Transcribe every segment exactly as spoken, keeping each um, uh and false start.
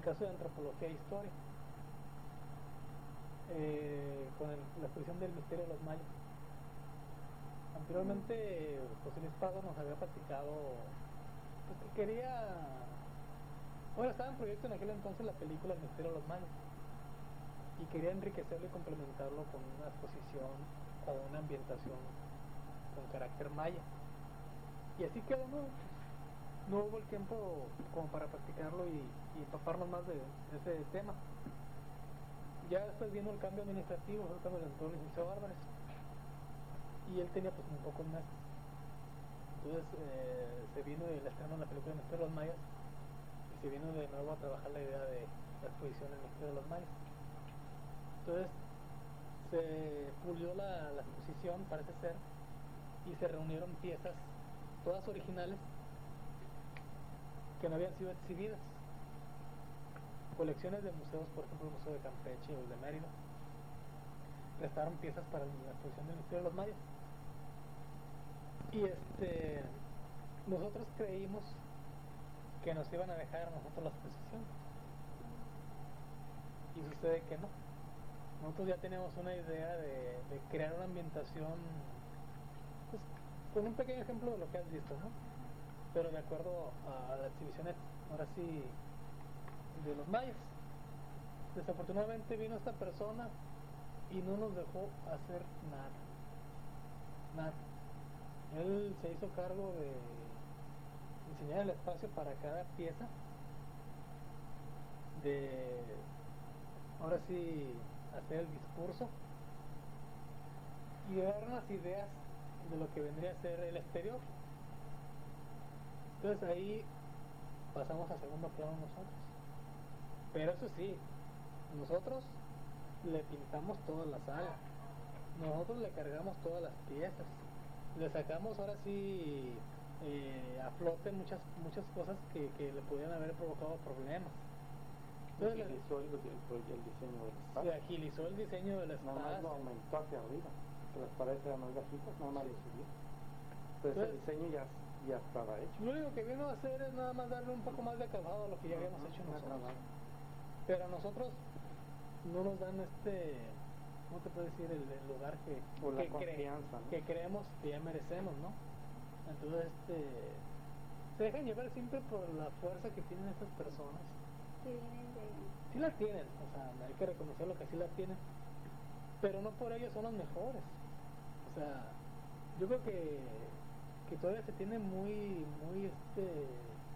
caso de antropología e historia, eh, con el, la exposición del misterio de los mayas. Anteriormente, José Luis Pardo nos había platicado pues, que quería, bueno, estaba en proyecto en aquel entonces la película El misterio de los mayas, y quería enriquecerlo y complementarlo con una exposición o una ambientación con carácter maya. Y así quedó, ¿no? No hubo el tiempo como para practicarlo y, y empaparnos más de, de ese tema. Ya después vino el cambio administrativo, fue cuando le entró el licenciado Álvarez, y él tenía pues un poco más. Entonces eh, se vino el estreno de la película El misterio de los mayas, y se vino de nuevo a trabajar la idea de la exposición El misterio de los mayas. Entonces se pulió la, la exposición, parece ser, y se reunieron piezas, todas originales, que no habían sido exhibidas. Colecciones de museos, por ejemplo el Museo de Campeche o el de Mérida, prestaron piezas para la exposición del misterio de los mayas. Y este, nosotros creímos que nos iban a dejar a nosotros la exposición, y sucede que no. Nosotros ya teníamos una idea de, de crear una ambientación, pues, con un pequeño ejemplo de lo que has visto, ¿no? Pero de acuerdo a la exhibición, ahora sí, de los mayas. Desafortunadamente vino esta persona y no nos dejó hacer nada. Nada. Él se hizo cargo de diseñar el espacio para cada pieza, de ahora sí hacer el discurso y de dar unas ideas de lo que vendría a ser el exterior. Entonces ahí pasamos a segundo plano nosotros. Pero eso sí, nosotros le pintamos toda la sala, nosotros le cargamos todas las piezas, le sacamos ahora sí eh, a flote muchas muchas cosas que, que le pudieran haber provocado problemas. Entonces, agilizó el, el, el diseño del espacio. Se agilizó el diseño del espacio. Nada más lo aumentó hacia arriba, que las paredes eran más bajitas, nada más lo subió. Entonces, Entonces el diseño ya, ya estaba hecho. Lo único que vino a hacer es nada más darle un poco más de acabado a lo que ya habíamos uh -huh, hecho nosotros. Acabado. Pero a nosotros no nos dan este, ¿cómo te puedo decir? El, el lugar que, o la que, confianza, cre ¿no? que creemos que ya merecemos, ¿no? Entonces este, se dejan llevar siempre por la fuerza que tienen estas personas. Que vienen de... Sí la tienen, o sea, hay que reconocer lo que sí la tienen, pero no por ello son los mejores. O sea, yo creo que, que todavía se tiene muy, muy este,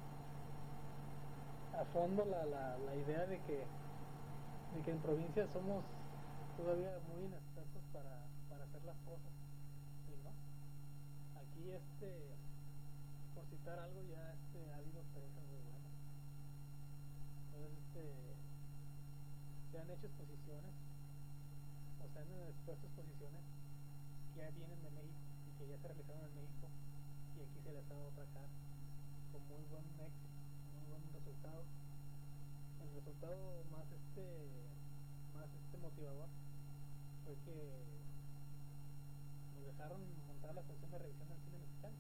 a fondo la, la, la idea de que, de que en provincia somos todavía muy inexpertos para, para hacer las cosas, ¿sí, no? Aquí este, por citar algo, ya este, ha habido experiencias muy buenas. Entonces este, se han hecho exposiciones, o se han expuesto exposiciones que ya vienen de México y que ya se realizaron en México, y aquí se les ha dado otra cara con muy buen éxito, muy buen resultado. El resultado más este más este motivador fue que nos dejaron montar la exposición de revisión del cine mexicano.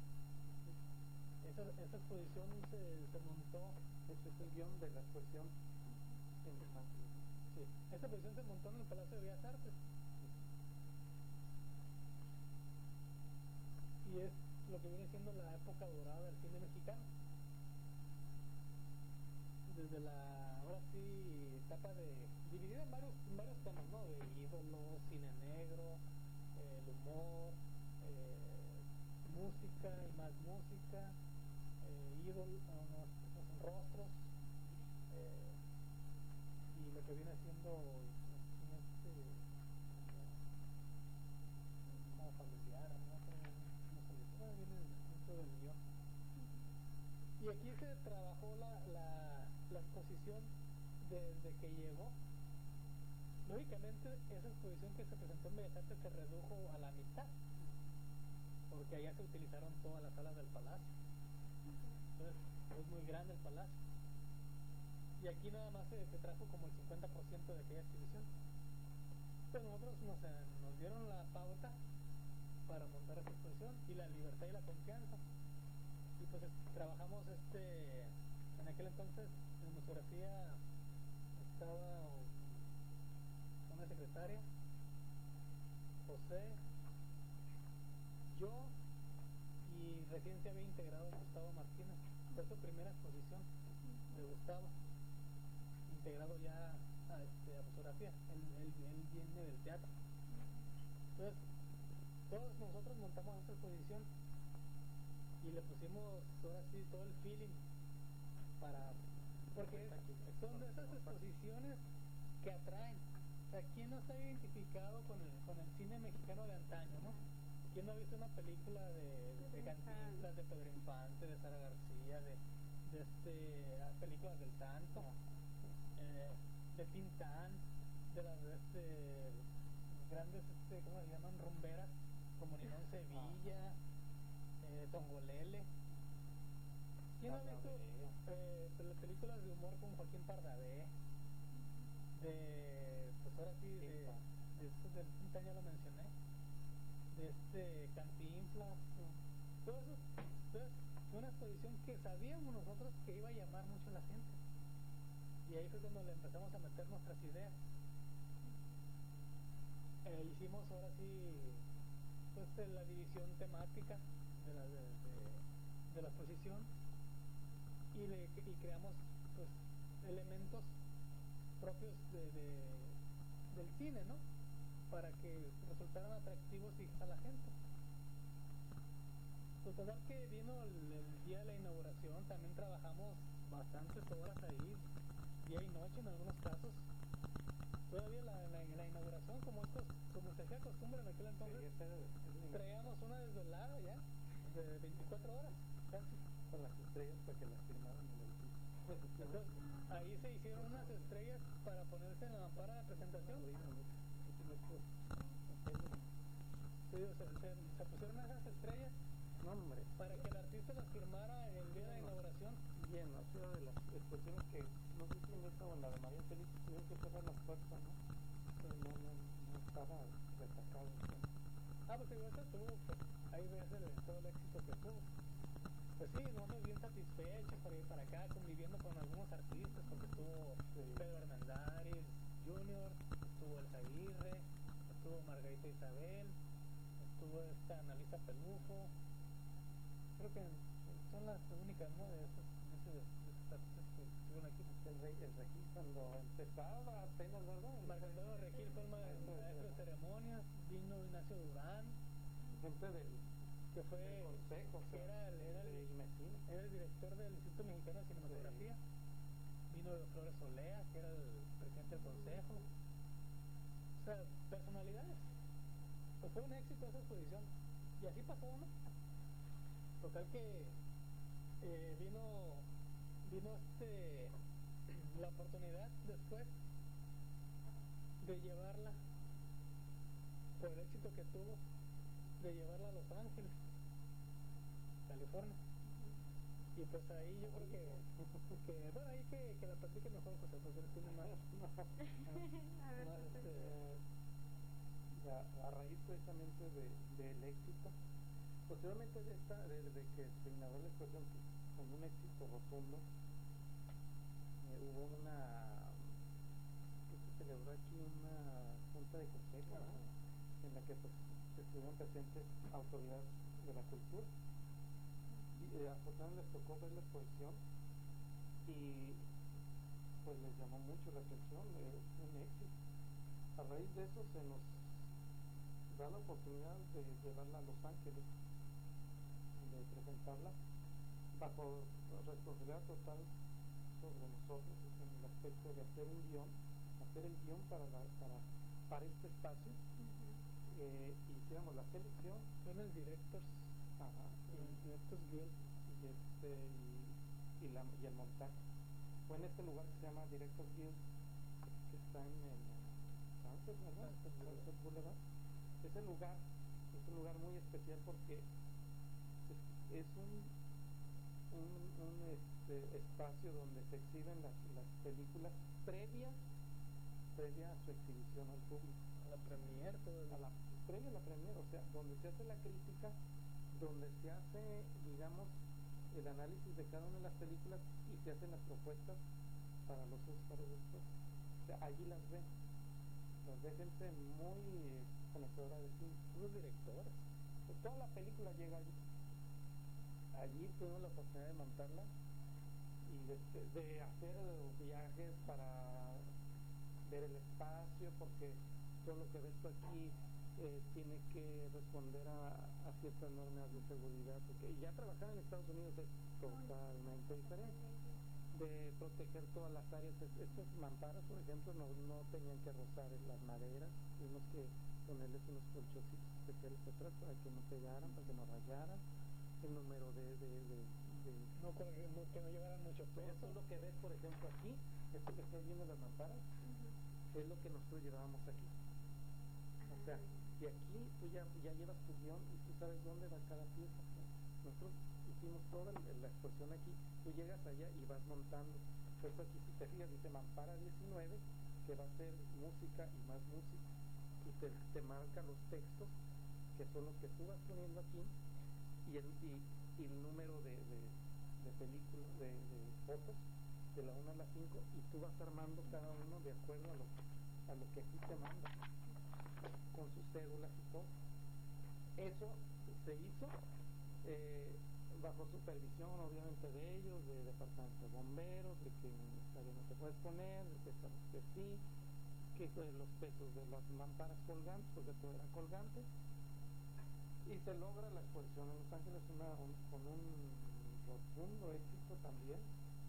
Esa, esa exposición se, se montó, este es el guión de la exposición. Sí, esta exposición se montó en el Palacio de Bellas Artes, y es lo que viene siendo la época dorada del cine mexicano, desde la, ahora sí, etapa de, dividida en varios, en varios temas, ¿no? De ídolos, cine negro, eh, el humor, eh, música y más música, eh, ídolos, no, no, rostros, eh, y lo que viene siendo este, como familiar, ¿no? Como familiar, viene dentro del guión. Y aquí se trabajó la, la, la exposición desde que llegó. Lógicamente esa exposición que se presentó en Bellas Artes se redujo a la mitad, porque allá se utilizaron todas las salas del palacio. Entonces es muy grande el palacio, y aquí nada más se, se trajo como el cincuenta por ciento de aquella exhibición. Pues nosotros nos, nos dieron la pauta para montar esta exposición, y la libertad y la confianza. Y pues trabajamos este, en aquel entonces en museografía secretaria, José, yo, y recién se había integrado Gustavo Martínez. Fue su primera exposición de Gustavo, integrado ya a, este, a fotografía. Él, él, él viene del teatro. Entonces, todos nosotros montamos esta exposición y le pusimos ahora sí todo el feeling para, porque es, son de esas exposiciones que atraen. O sea, ¿quién no está identificado con el, con el cine mexicano de antaño, no? ¿Quién no ha visto una película de, de Cantinflas, de Pedro Infante, de Sara García, de, de este, películas del Santo, eh, de Tintán, de las de este, grandes, este, ¿cómo se llaman? Rumberas, como Ninón Sevilla, eh, Tongolele? ¿Quién ha visto eh, las películas de humor con Joaquín Pardavé? De, pues ahora sí, de, de estos del Tintán ya lo mencioné, de este Cantinflas, todo eso. Entonces, fue una exposición que sabíamos nosotros que iba a llamar mucho a la gente, y ahí fue cuando le empezamos a meter nuestras ideas. Eh, hicimos ahora sí, pues, la división temática de la, de, de, de la exposición, y, le, y creamos, pues, elementos propios de, de, del cine, ¿no? Para que resultaran atractivos y a la gente. Pues total que vino el, el día de la inauguración, también trabajamos bastantes horas ahí, día y noche en algunos casos. Todavía la, la, la inauguración, como estos, como se hacía costumbre en aquel entonces, traíamos una desvelada ya, de veinticuatro horas, casi. Con las estrellas para que las firmaran en el piso. Entonces, ahí se hicieron unas estrellas para ponerse en la mampara de presentación. Sí, se, se, se pusieron esas estrellas, no, hombre, para que el artista las firmara el día de la inauguración. Bien, ha sido de las expresiones que, no sé si en esta o en la de María Félix, tuvieron que cerrar las puertas, ¿no? Pero no, no, no estaba retacado. ¿Sí? Ah, pues igual se tuvo, pues, ahí ves el, todo el éxito que tuvo. Pues sí, nosotros bien satisfechos para ir para acá, conviviendo con algunos artistas, porque estuvo sí. Pedro Hernández junior, estuvo El Aguirre, estuvo Margarita Isabel, estuvo esta Analisa Pelufo. Creo que son las únicas, ¿no? De esos, de esos, de esos artistas que estuvieron aquí. El, rey, el Regil cuando empezaba apenas, ¿verdad? Marco Antonio Regil fue el maestro de ceremonias, vino Ignacio Durán. Gente del, que fue del consejo, que o sea, era, el, era, el, era el director del Instituto Mexicano de Cinematografía. Sí. Vino Flores Olea, que era el presidente del consejo. O sea, personalidades. Pues fue un éxito esa exposición. Y así pasó, ¿no? Total que eh, vino vino este la oportunidad después de llevarla, por el éxito que tuvo, de llevarla a Los Ángeles, California. Y pues ahí yo creo que, que bueno, ahí que, que la platique mejor, José, porque él tiene más, más, a ver, más este, ya, a raíz precisamente de, del éxito, posteriormente de esta, desde de que se inauguró la exposión con un éxito rotundo, eh, hubo una, que se celebró aquí una junta de consejo, ¿no? En la que pues estuvieron presentes autoridades de la cultura. Y eh, afortunadamente les tocó ver la exposición y pues les llamó mucho la atención, es eh, un éxito. A raíz de eso se nos da la oportunidad de llevarla a Los Ángeles, de presentarla bajo responsabilidad total sobre nosotros, en el aspecto de hacer un guión, hacer el guión para, la, para, para este espacio. Uh-huh. eh, hiciéramos la selección con el directors, ajá, el directors guild y este y, y, la, y el montaje fue en este lugar que se llama Directors Guild, que está en el Sunset, ¿verdad? Sunset Boulevard. Ese lugar es un lugar muy especial porque es, es un un, un este, espacio donde se exhiben las, las películas previas previa a su exhibición al público, a la premier, todo el... a la previa a la premier, o sea, donde se hace la crítica, donde se hace, digamos, el análisis de cada una de las películas y se hacen las propuestas para los Óscares después. O sea, allí las ven, sea, de gente muy eh, conocedora de cine. Los directores. Pues toda la película llega allí. Allí tuvimos la oportunidad de montarla y de, de hacer viajes para ver el espacio, porque todo lo que ves tú aquí eh, tiene que responder a, a ciertas normas de seguridad, porque ya trabajar en Estados Unidos es totalmente diferente. De proteger todas las áreas, estas mamparas, por ejemplo, no, no tenían que rozar las maderas, tuvimos que ponerles unos colchoncitos especiales atrás para que no pegaran, para que no rayaran, el número de, de, de, de no, que, no, que no llevaran mucho peso. Esto es lo que ves, por ejemplo, aquí, esto que estás viendo las mamparas, uh-huh. es lo que nosotros llevábamos aquí. O sea, y aquí tú ya, ya llevas tu guión y tú sabes dónde va cada pieza. Nosotros hicimos toda la exposición aquí, tú llegas allá y vas montando. Por eso aquí, si te fijas, dice Mampara diecinueve, que va a ser música y más música, y te, te marca los textos, que son los que tú vas poniendo aquí, y el, y, y el número de, de, de películas, de, de fotos, de la una a la cinco, y tú vas armando cada uno de acuerdo a lo, a lo que aquí te manda, con sus cédulas y todo. Eso se hizo eh, bajo supervisión, obviamente, de ellos, de departamento de bomberos, de que estadio no te puedes poner, de que, que sí, que de los pesos de las mamparas colgantes, porque todo era colgante, y se logra la exposición en Los Ángeles una, un, con un rotundo éxito también.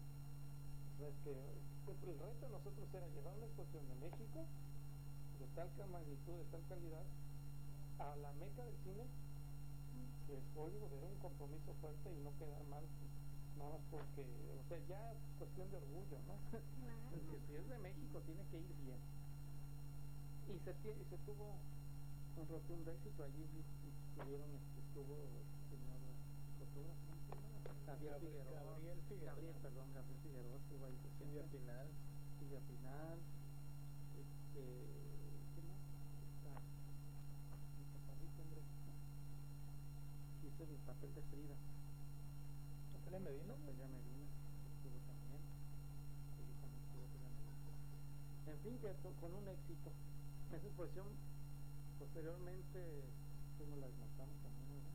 O sea, es que el reto de nosotros era llevar una exposición de México de tal magnitud, de tal calidad, a la meca del cine, que es Hollywood. Era un compromiso fuerte y no quedar mal, nada más porque, o sea, ya es cuestión de orgullo, ¿no? Claro. Porque si es de México tiene que ir bien. Y se, y se tuvo un rotundo éxito. Allí estuvieron, estuvo el señor fotógrafo, Gabriel Figueroa, Gabriel Figueroa, Gabriel, perdón, Gabriel Figueroa estuvo ahí presente. Silvia Pinal, Silvia Pinal, este, ¿qué más? Está, mi papadito, hombre, hice mi papel de Frida. Natalia Medina, Natalia Medina estuvo también, ella también estuvo Natalia Medina. En fin, que con un éxito. Esa exposición, posteriormente, como la desmontamos también, ¿verdad?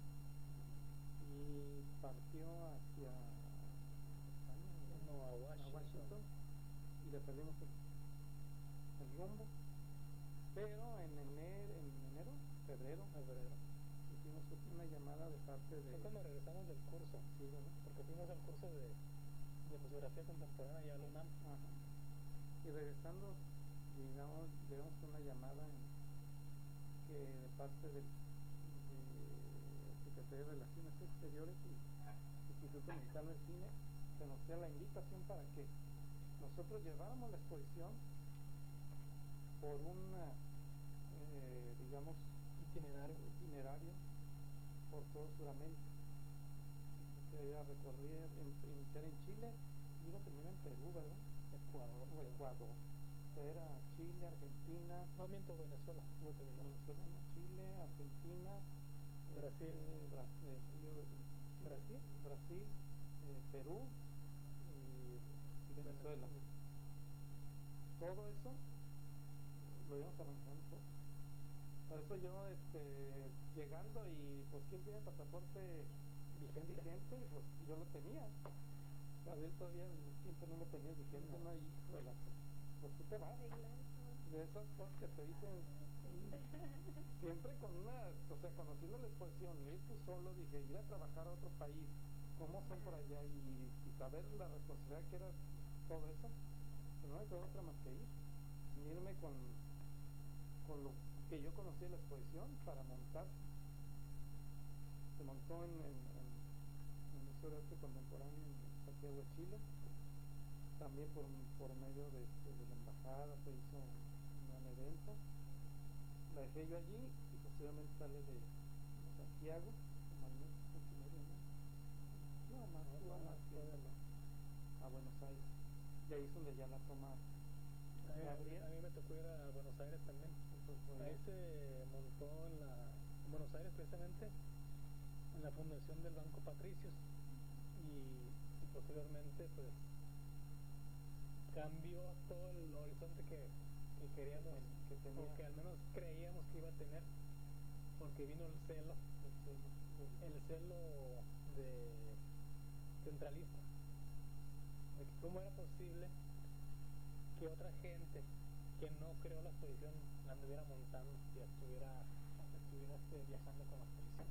Y partió hacia España, no, a Washington. a Washington, y le perdimos el, el rumbo. Pero en enero, en enero, febrero, febrero, hicimos una llamada de parte de... fue cuando regresamos del curso, sí, ¿verdad? porque fuimos al curso de, de fotografía contemporánea y a la UNAM. Ajá. Y regresando, digamos, llegamos con una llamada en, que de parte del de Secretaría de Relaciones Exteriores y Instituto Mexicano del Cine, que nos hacía la invitación para que nosotros lleváramos la exposición por un, eh, digamos, itinerario. itinerario por todo Sudamérica. Que iba a recorrer, iniciar en Chile y iba a terminar en Perú, ¿verdad? Ecuador. O Ecuador. O sea, era Chile, Argentina. No miento, Venezuela. Venezuela, no, Chile, Argentina, Brasil, eh, Bra eh, Brasil, Brasil, eh, Perú y, y Venezuela. Todo eso lo íbamos avanzando. Por eso yo, este, llegando y pues quién tiene pasaporte vigente, vigente, pues yo lo tenía. Gabriel todavía siempre no lo tenía vigente, no, y pues, pues tú te vas. De esas cosas que te dicen, siempre con una, o sea, conociendo la exposición, ir tú solo, dije, ir a trabajar a otro país, cómo son por allá y, y saber la responsabilidad que era todo eso, pues no me quedó otra más que ir, irme con, con lo que yo conocí de la exposición para montar. Se montó en, en, en el Museo de Arte Contemporáneo en Santiago de Chile, también por, por medio de, de, de la embajada se hizo un gran evento. La dejé yo allí y posteriormente sale de, de Santiago, como al mes y medio, ¿no? No, más, no, no, más tiempo, a Buenos Aires. Y ahí es donde ya la toma Gabriel. A mí me tocó ir a Buenos Aires también. Ahí se montó en la en Buenos Aires, precisamente en la fundación del Banco Patricios, y, y posteriormente pues cambió todo el horizonte que, que queríamos, que tenía, o que al menos creíamos que iba a tener, porque vino el celo, el celo, el, el celo de centralista, de que cómo era posible que otra gente que no creó la expedición la anduviera montando y estuviera, estuviera este, viajando con la expedición.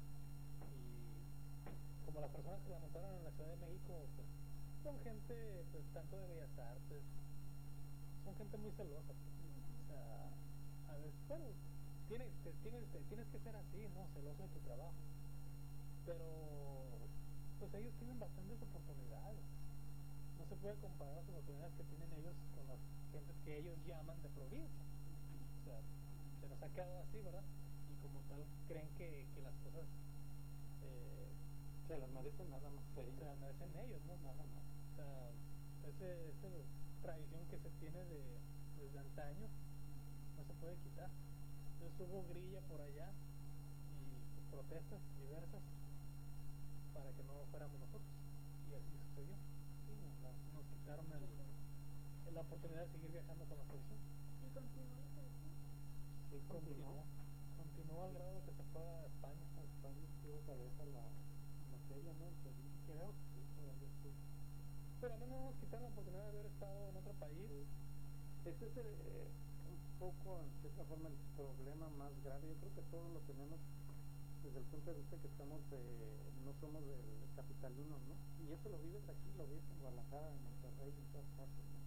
Y como las personas que la montaron en la Ciudad de México, pues, son gente, pues, tanto de Bellas Artes, son gente muy celosa, pues. O sea, a ver, bueno, tienes, te, tienes, te, tienes que ser así, ¿no? Celoso de tu trabajo. Pero, pues ellos tienen bastantes oportunidades. No se puede comparar las oportunidades que tienen ellos con las gentes que ellos llaman de provincia. O sea, se nos ha quedado así, ¿verdad? Y como tal, creen que, que las cosas eh, se las merecen nada más ellos. Se las merecen ellos, ¿no? Nada más. O sea, ese, esa tradición que se tiene de, desde antaño no se puede quitar. Entonces hubo grilla por allá y pues, protestas diversas para que no fuéramos nosotros. Y así sucedió. Sí, nos, nos quitaron el, la oportunidad de seguir viajando con la expedición. ¿Y continuó la expedición? Sí, continuó. Continuó al grado que se fue a España. A España estuvo cabeza la, la feria, ¿no? Entonces, creo que sí, todavía sí. Pero a mí no nos quitaron la oportunidad de haber estado en otro país. Sí. Ese es el, eh, un poco, en cierta forma, el problema más grave. Yo creo que todos lo tenemos desde el punto de vista que estamos de, no somos del capitalino, ¿no? Y eso lo vives aquí, lo vives en Guadalajara, en Monterrey, en todas partes, ¿no?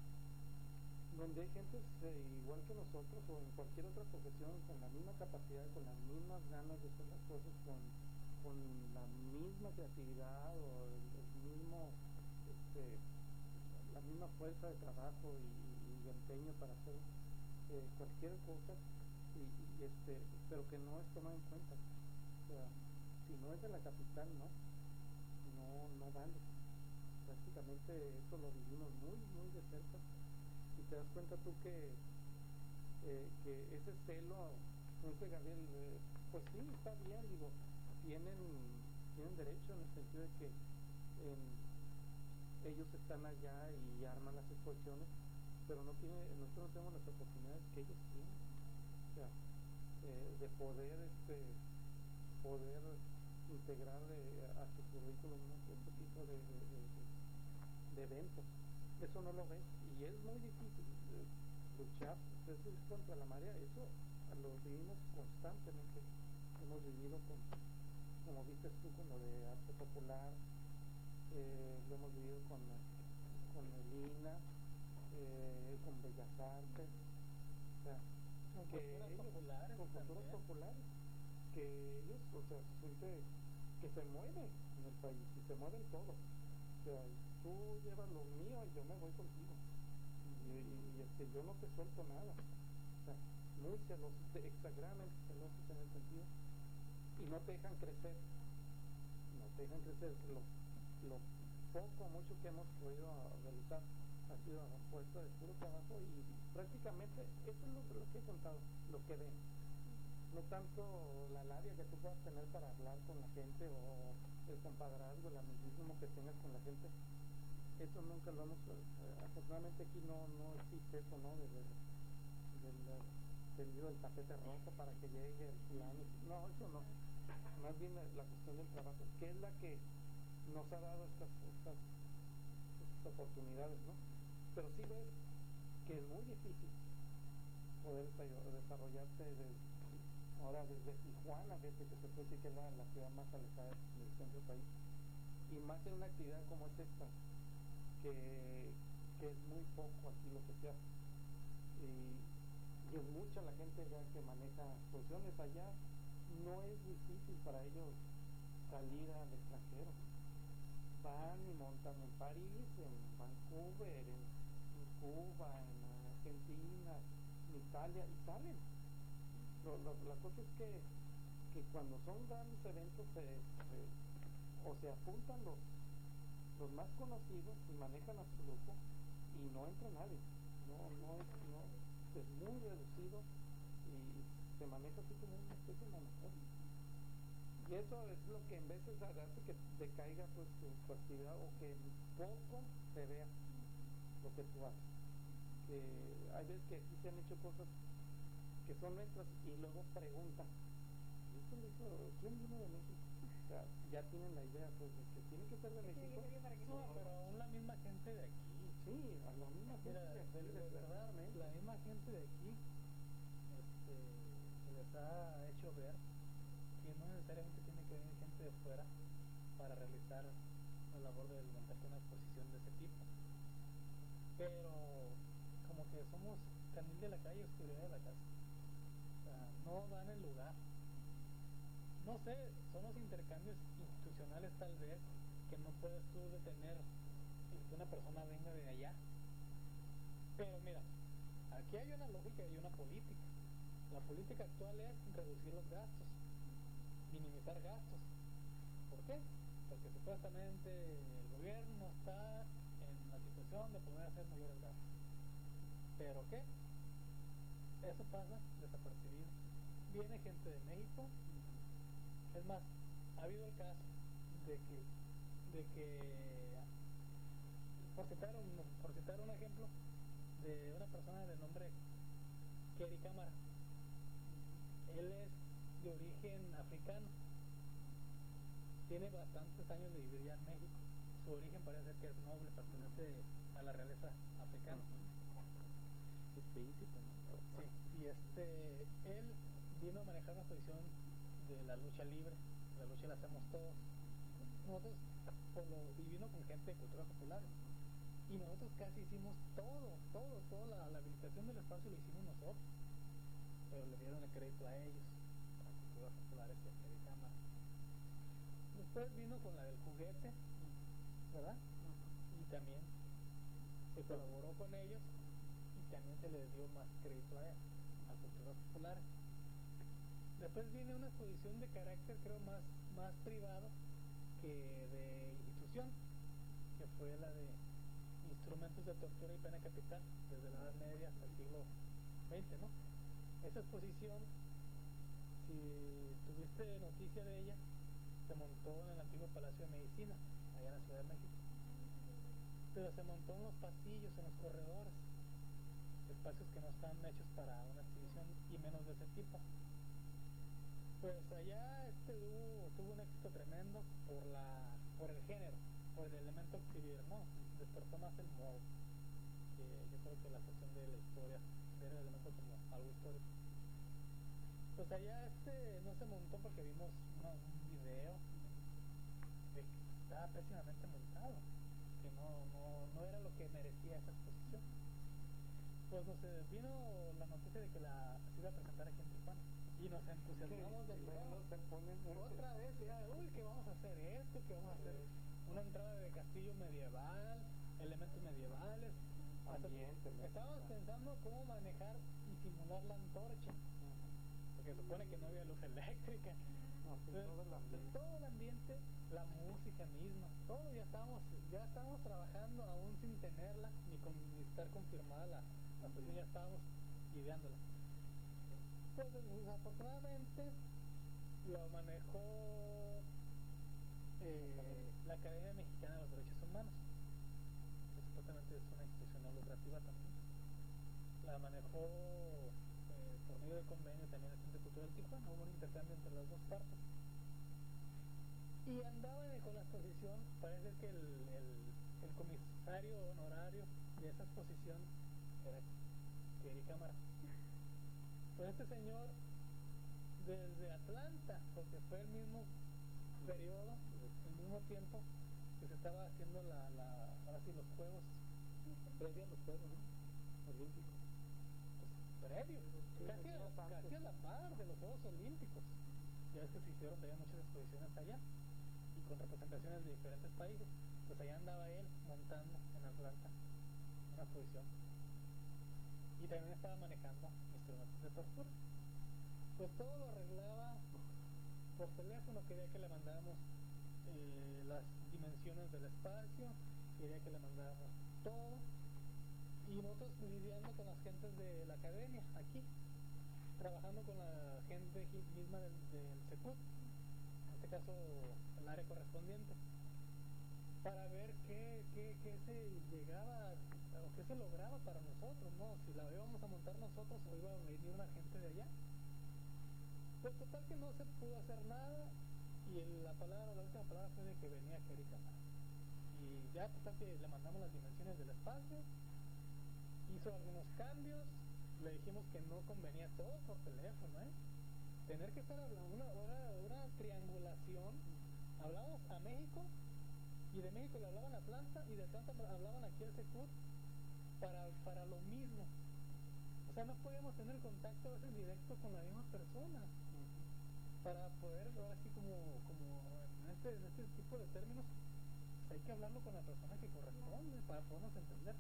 Donde hay gente eh, igual que nosotros o en cualquier otra profesión con la misma capacidad, con las mismas ganas de hacer las cosas, con, con la misma creatividad o el, el mismo, este, la misma fuerza de trabajo y, y empeño para hacer eh, cualquier cosa, y, y este, pero que no es tomado en cuenta. O sea, si no es de la capital, no, no, no vale. Prácticamente eso lo vivimos muy, muy de cerca. Y te das cuenta tú que, eh, que ese celo, como dice Gabriel, eh, pues sí, está bien, digo, tienen, tienen derecho en el sentido de que eh, ellos están allá y arman las exposiciones, pero no tiene, nosotros no tenemos las oportunidades que ellos tienen. O sea, eh, de poder este poder integrar eh, a su currículum, ¿no? Este tipo de, de, de, de eventos. Eso no lo ves y es muy difícil eh, luchar entonces, contra la marea. Eso lo vivimos constantemente. Hemos vivido con, como viste tú, con lo de arte popular, eh, lo hemos vivido con, con el I N A, eh, con Bellas Artes, o sea, con que culturas ellos, populares, con culturas populares, que ellos, o sea, gente que se mueve en el país y se mueven todos. O sea, tú llevas lo mío y yo me voy contigo. Y, y, y este, yo no te suelto nada. O sea, muy celosos, exageradamente celosos en el sentido. Y no te dejan crecer. No te dejan crecer. Lo, lo poco o mucho que hemos podido realizar ha sido a fuerza de puro trabajo y prácticamente eso es lo, lo que he contado, lo que ven. No tanto la labia que tú puedas tener para hablar con la gente o el compadrazgo, el amiguismo que tengas con la gente, eso nunca lo hemos, eh, afortunadamente aquí no, no existe eso, ¿no? Desde el tendido del tapete rojo para que llegue el fulano, no, eso no, más bien la, la cuestión del trabajo, que es la que nos ha dado estas, estas, estas oportunidades, ¿no? Pero sí ves que es muy difícil poder desarrollarte desde ahora desde Tijuana, desde que se puede decir que es la, la ciudad más alejada del centro del país, y más en una actividad como es esta, que, que es muy poco aquí lo que se hace, y, y es mucha la gente ya que maneja exposiciones allá, no es difícil para ellos salir al extranjero, van y montan en París, en Vancouver, en, en Cuba, en Argentina, en Italia, y salen. Lo, lo, la cosa es que, que cuando son grandes eventos se, se, o se apuntan los, los más conocidos y manejan a su grupo y no entra nadie, no, no, no, es muy reducido y se maneja así como una especie de monopolio. Y eso es lo que en veces hace que decaiga pues tu, tu actividad o que poco se vea lo que tú haces. que hay veces que aquí se han hecho cosas que son nuestras y luego preguntan, ¿y esto lo hizo quién vino de México? O sea, ya tienen la idea pues de que tiene que ser de Que tiene México. que ser para que No, se- pero aún la misma gente de aquí, Sí, a la misma gente mira, de aquí, de, de verdad, desgraciadamente. la misma gente de aquí este, se les ha hecho ver que no necesariamente tiene que venir gente de fuera para realizar la labor de montarte una exposición de ese tipo. Pero como que somos canil de la calle, oscuridad de la casa. O sea, no dan el lugar. No sé, son los intercambios institucionales tal vez que no puedes tú detener el que una persona venga de allá. Pero mira, aquí hay una lógica y una política. La política actual es reducir los gastos, minimizar gastos. ¿Por qué? Porque supuestamente el gobierno está en la situación de poder hacer mayores gastos. ¿Pero qué? Eso pasa desapercibido. Viene gente de México. Es más, ha habido el caso de que, de que por citar un, por citar un ejemplo, de una persona de nombre Kerry Cámara. Él es de origen africano. Tiene bastantes años de vivir ya en México. Su origen parece ser que es noble, pertenece a la realeza africana. Es príncipe, ¿no? Sí, y este, él vino a manejar una posición de la lucha libre, la lucha la hacemos todos. Nosotros, por lo, y vino con gente de cultura popular. Y nosotros casi hicimos todo, todo, toda la, la habilitación del espacio lo hicimos nosotros. Pero le dieron el crédito a ellos, a culturas populares y a Kerry Cámara. Después vino con la del juguete, ¿verdad? Y también se colaboró con ellos y también se les dio más crédito a él, a culturas populares. Después viene una exposición de carácter creo más, más privado que de institución, que fue la de instrumentos de tortura y pena capital desde la Edad Media hasta el siglo veinte, ¿no? Esa exposición, si tuviste noticia de ella, se montó en el antiguo Palacio de Medicina, allá en la Ciudad de México. Pero se montó en los pasillos, en los corredores, espacios que no están hechos para una exhibición y menos de ese tipo. Pues allá este tuvo, tuvo un éxito tremendo por la por el género, por el elemento exhibir, ¿no? Despertó más el modo. Que yo creo que la cuestión de la historia, ver el elemento como algo histórico. Pues allá este no se montó porque vimos una, un video de que estaba pésimamente montado, que no, no, no era lo que merecía esa exposición. Pues nos eh, vino la noticia de que la se iba a presentar aquí en Tijuana y nos entusiasmamos de nuevo. Se ponen Otra vez, ya, uy, que vamos a hacer esto, que vamos a hacer una entrada de castillo medieval, elementos medievales. ambiente, ¿no? Estábamos pensando cómo manejar y simular la antorcha, porque se supone que no había luz eléctrica. No, pues Entonces, todo el ambiente. todo el ambiente, la música misma, todo ya estábamos, ya estábamos trabajando aún sin tenerla ni, con, ni estar confirmada la, la posición, ya estábamos ideándola. Pues desafortunadamente lo manejó eh, la Academia Mexicana de los Derechos Humanos, que supuestamente es una institución no lucrativa también. La manejó eh, por medio del convenio también el Centro de Cultura del Tijuana, hubo un intercambio entre las dos partes. Y andaba con la exposición, parece que el, el, el comisario honorario de esa exposición era Kerry Cámara. Pues este señor, desde Atlanta, porque fue el mismo periodo, el mismo tiempo que se estaba haciendo la, la ahora sí, los Juegos, previo a los Juegos, ¿no? Olímpicos. Pues, previo, Sí, casi, a, días antes. casi a la par de los Juegos Olímpicos. Ya es que se hicieron también muchas exposiciones allá y con representaciones de diferentes países. Pues allá andaba él montando en Atlanta una exposición. Y también estaba manejando instrumentos de tortura. Pues todo lo arreglaba por teléfono, quería que le mandáramos eh, las dimensiones del espacio, quería que le mandáramos todo. Y nosotros lidiando con las gentes de la academia aquí, trabajando con la gente misma del, del CECUT, en este caso el área correspondiente, para ver qué, qué, qué se llegaba o qué se lograba para nosotros, ¿no? Si la íbamos a montar nosotros o iba a venir una gente de allá. Pues total que no se pudo hacer nada y el, la palabra, la última palabra fue de que venía Kerry Kamar. Y ya total que le mandamos las dimensiones del espacio, hizo algunos cambios, le dijimos que no convenía todo por teléfono, ¿eh? Tener que estar hablando, una, una, una triangulación, hablamos a México y de México le hablaban a Atlanta y de Atlanta hablaban aquí al Secur para, para lo mismo. O sea, no podíamos tener contacto a veces directo con la misma persona. Para poder, ahora sí como, como en, este, en este tipo de términos, hay que hablarlo con la persona que corresponde para podernos entender.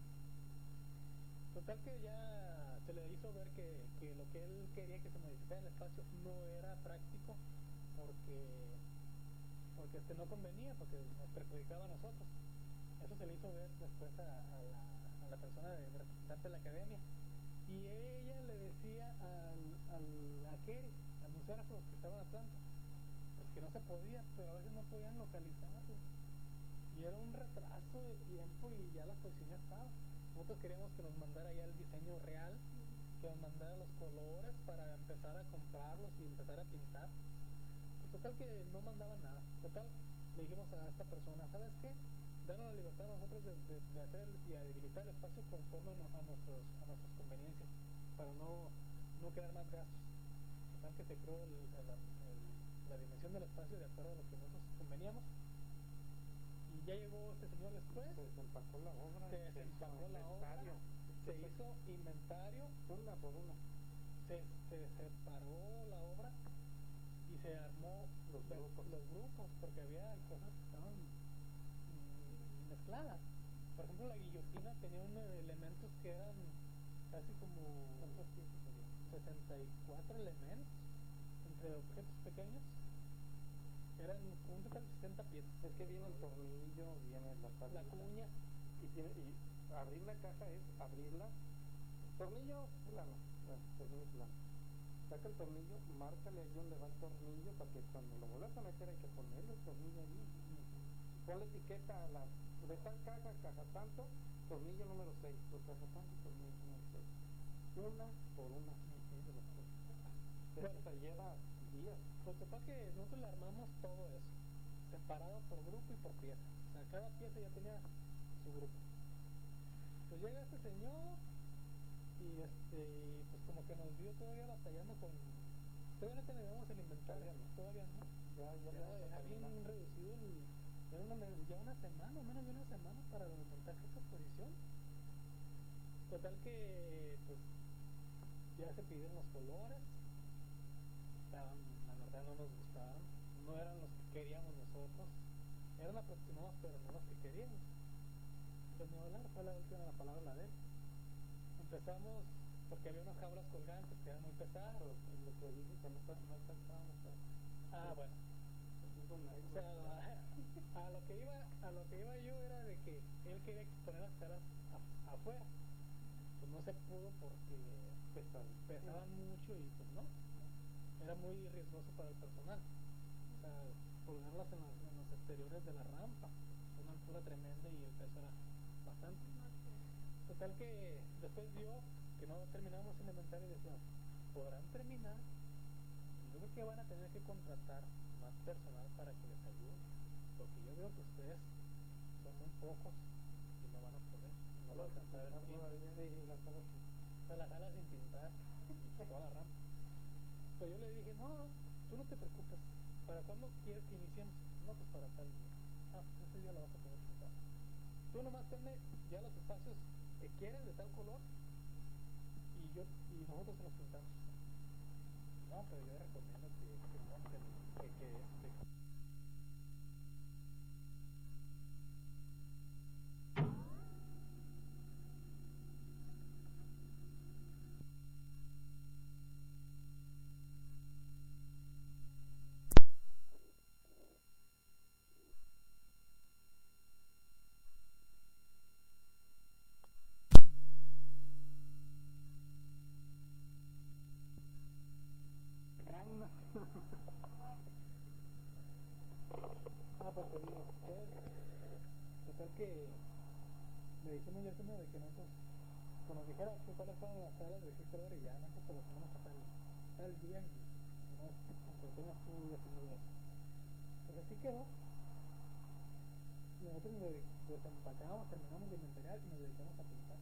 Total que ya se le hizo ver que, que lo que él quería que se modificara en el espacio no era práctico porque porque este no convenía, porque nos perjudicaba a nosotros. Eso se le hizo ver después a, a, la, a la persona de representante de la academia. Y ella le decía al, al, a Kerry, al museógrafo que estaba en Atlanta, pues que no se podía, pero a veces no podían localizarlo. Y era un retraso de tiempo y ya la posición ya estaba. Nosotros queríamos que nos mandara ya el diseño real, que nos mandara los colores para empezar a comprarlos y empezar a pintar. Pues total que no mandaban nada. Total, le dijimos a esta persona, ¿sabes qué? Danos la libertad a nosotros de, de, de hacer y habilitar el espacio conforme a, a, nuestros, a nuestras conveniencias, para no, no crear más gastos. Total que se creó el, el, el, la dimensión del espacio de acuerdo a lo que nosotros conveníamos. Y ya llegó este señor después, se desempacó la obra, se desempacó la obra, se hizo inventario una por una, se, se separó la obra y se armó los de, grupos. los grupos, porque había cosas que estaban mm, mezcladas. Por ejemplo, la guillotina tenía unos elementos que eran casi como sesenta y cuatro elementos entre objetos pequeños. Eran un total de sesenta piezas. Es que viene el tornillo, viene la tablita, la cuña y, tiene, y abrir la caja es abrirla, tornillo plano, bueno, tornillo plano, saca el tornillo, márcale ahí donde va el tornillo para que cuando lo vuelvas a meter hay que ponerle el tornillo ahí, uh-huh. Ponle etiqueta a la de tal caja, caja tanto, tornillo número seis, pues caja tanto, tornillo número seis, una por una, uh-huh. De las cosas. Bueno, se lleva días. Pues total que nosotros le armamos todo eso, separado por grupo y por pieza. O sea, cada pieza ya tenía su grupo. Pues llega este señor y este, pues como que nos vio todavía batallando con... Todavía no teníamos el inventario, ¿no? Todavía no. Ya, ya, ya era bien reducido el... Era una, ya una semana, o menos de una semana para el montaje de esta exposición. Total que, pues, ya se pidieron los colores. Estaban, la verdad no nos gustaban, no eran los que queríamos nosotros, eran aproximados pero no los que queríamos. Pues ni hablar, fue la última la palabra la de él. Empezamos porque había unas jaulas colgantes que eran muy pesadas. Pero lo que dije que no alcanzábamos a... Ah, bueno. O sea, a, a lo que iba, a lo que iba yo era de que él quería poner las caras a, afuera. Pues no se pudo porque pesaban, pesaban mucho y pues no. Era muy riesgoso para el personal, o sea, colgarlas en, las, en los exteriores de la rampa, una altura tremenda y el peso era bastante. Total que después vio que no terminamos el inventario y decía, podrán terminar, yo creo que van a tener que contratar más personal para que les ayude, porque yo veo que ustedes son muy pocos y no van a poder, no lo alcanzarán a ver, la sala sin pintar y toda la rampa. Pues yo le dije, no, tú no te preocupes, ¿para cuándo quieres que iniciemos? No, pues para tal día. Ah, pues ese día lo vas a poder pintar. Tú nomás tenme ya los espacios que quieres de tal color y yo y nosotros se los pintamos. No, pero yo recomiendo que que monten, que, que este ah, pues te digo, pues, total que le dijimos yo uno de que nosotros, cuando nos dijera que cuáles fueron las salas de registro y ya nosotros te lo ponemos a tal, tal día y no encontramos tú definido eso. Pues así quedó. Nosotros nos desempacamos, terminamos de inventariar y nos dedicamos a pintar.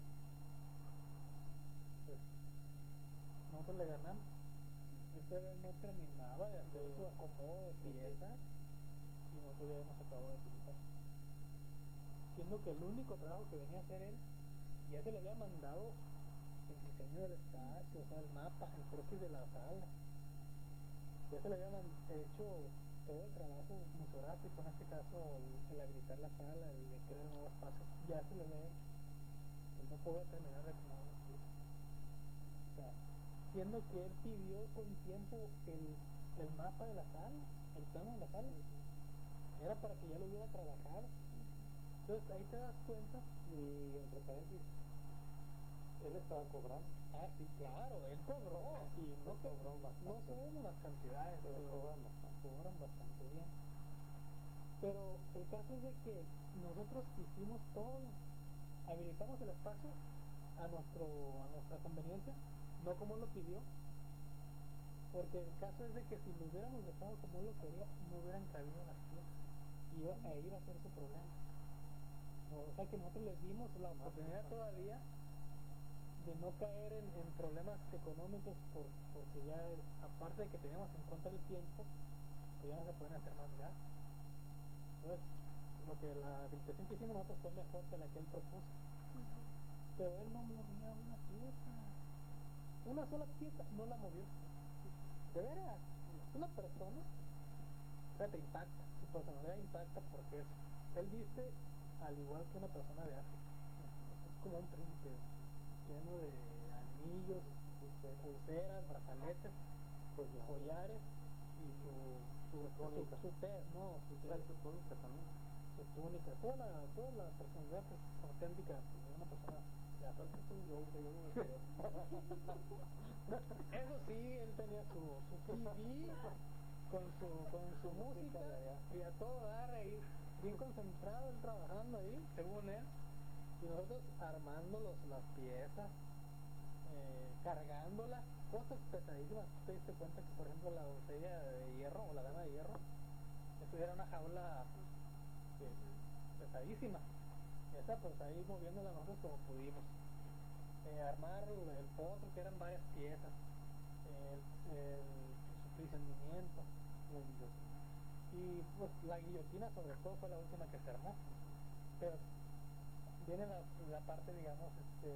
Pues nosotros le ganamos. Este no terminaba de hacer su acomodo de piezas y nosotros ya hemos acabado de pintar. Siendo que el único trabajo que venía a hacer él ya se le había mandado el diseño del espacio, o sea, el mapa, el croquis de la sala. Ya se le habían hecho todo el trabajo museográfico, en este caso el, el habilitar la sala, el de crear el nuevo espacio, ya se le había hecho. Él no podía terminar de acomodar las piezas. O sea, siendo que él pidió con tiempo el, el mapa de la sala, el plano de la sala, era para que ya lo hubiera trabajado. Entonces ahí te das cuenta. Y entre paréntesis, él estaba cobrando. Ah, sí, claro, él cobró. Y no, Él cobró bastante. no son las cantidades, Pero pero cobran bastante. cobran bastante bien. Pero el caso es de que nosotros hicimos todo, habilitamos el espacio a nuestro a nuestra conveniencia, no como él lo pidió, porque el caso es de que si lo hubiéramos dejado como él lo quería, no hubieran cabido las piezas, y iba, ahí iba a ser su problema. O sea que nosotros les dimos la oportunidad todavía de no caer en, en problemas económicos por, porque ya aparte de que teníamos en cuenta el tiempo, pues ya no se pueden hacer más gastos. Entonces lo que la habilitación que hicimos nosotros fue mejor que la que él propuso. Uh-huh. Pero él no movía una pieza, una sola pieza no la movió. De veras, una persona, o sea, te impacta, su personalidad impacta porque es, él viste al igual que una persona de África, es como un príncipe lleno de anillos, pulseras, brazaletes, collares y su su túnica, su, su tez, no, su tez, su túnica también, su túnica, toda la, toda la personalidad pues, auténtica de una persona de África. Eso sí, él tenía su, su T V con su, con su música y a todo dar ahí, bien concentrado él trabajando ahí, según él, y nosotros armando los, las piezas, eh, cargándolas, cosas pesadísimas. Te diste cuenta que por ejemplo la botella de hierro o la dama de hierro, eso era una jaula eh, pesadísima, esa pues ahí moviéndola nosotros como pudimos. Eh, armar el potro, que eran varias piezas, el, el, su prendimiento, y pues la guillotina sobre todo fue la última que se armó. Pero viene la, la parte, digamos, este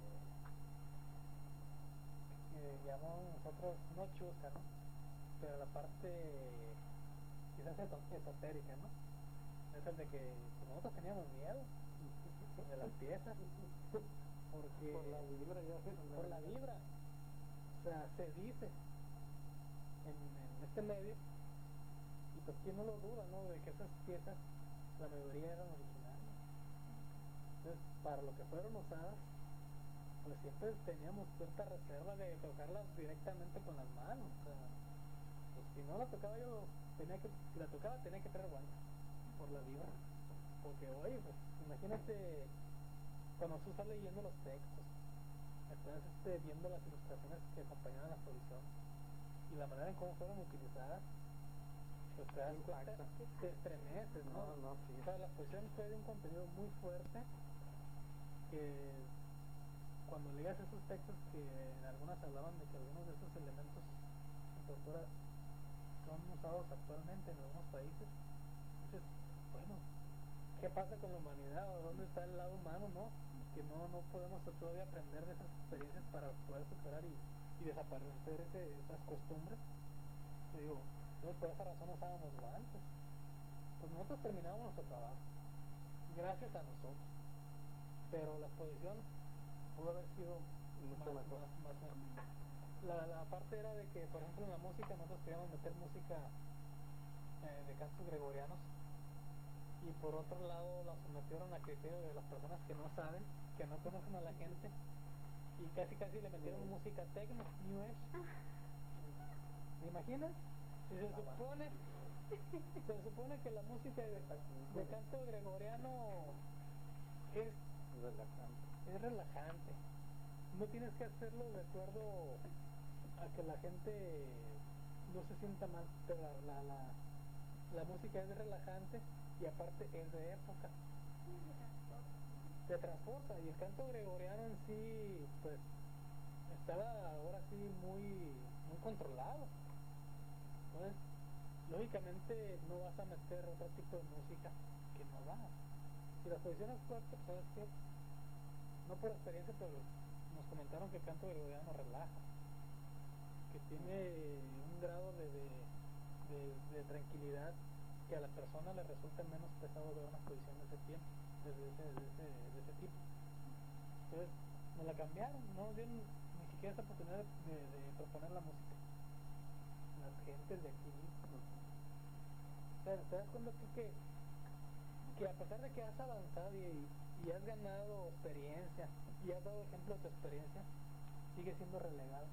que llamamos nosotros no chusca, ¿no? Pero la parte quizás esotérica, ¿no? Esa de que pues, nosotros teníamos miedo de las piezas porque por la vibra ya por la vibra, o sea, se dice en, en este medio, y pues quién no lo duda, ¿no? De que esas piezas la mayoría eran originales. Entonces para lo que fueron usadas, pues siempre teníamos cierta reserva de tocarlas directamente con las manos. O sea, pues si no la tocaba yo, tenía que, si la tocaba tenía que traer guantes por la vibra, porque oye, pues imagínate cuando tú estás leyendo los textos, estás este, viendo las ilustraciones que acompañaban la exposición y la manera en cómo fueron utilizadas, pues te das cuenta, te estremeces, ¿no? No, no, sí. O sea, la exposición fue de un contenido muy fuerte que cuando leías esos textos que en algunas hablaban de que algunos de esos elementos en tortura son usados actualmente en algunos países, entonces, bueno, ¿qué pasa con la humanidad? ¿O dónde está el lado humano, no? Que no, no podemos todavía aprender de esas experiencias para poder superar y, y desaparecer ese, esas costumbres. Yo digo, entonces por esa razón usábamos guantes. Pues nosotros terminamos nuestro trabajo, gracias a nosotros, pero la exposición pudo haber sido mucho más, mejor. Más, más, más. La, la parte era de que, por ejemplo, en la música nosotros queríamos meter música eh, de cantos gregorianos, y por otro lado la sometieron a criterio de las personas que no saben, que no conocen a la gente, y casi casi le metieron música techno, new age. ¿Me imaginas? Si se supone se supone que la música de, de canto gregoriano es relajante. Es relajante. No tienes que hacerlo de acuerdo a que la gente no se sienta mal, pero la, la, la, la música es relajante y aparte es de época. Te transporta, y el canto gregoriano en sí pues estaba ahora sí muy muy controlado. Entonces lógicamente no vas a meter otro tipo de música que no va. Si la posición es fuerte, pues sabes que no por experiencia, pero nos comentaron que el canto gregoriano relaja, que tiene un grado de, de, de, de tranquilidad que a la persona le resulta menos pesado ver una posición de ese tiempo, de ese, de ese, de ese tipo. Entonces nos la cambiaron, no dieron ni siquiera esa oportunidad de, de proponer la música. Las gentes de aquí mismo. O sea, te das cuenta tú que, que a pesar de que has avanzado y, y has ganado experiencia y has dado ejemplo de tu experiencia, sigue siendo relegado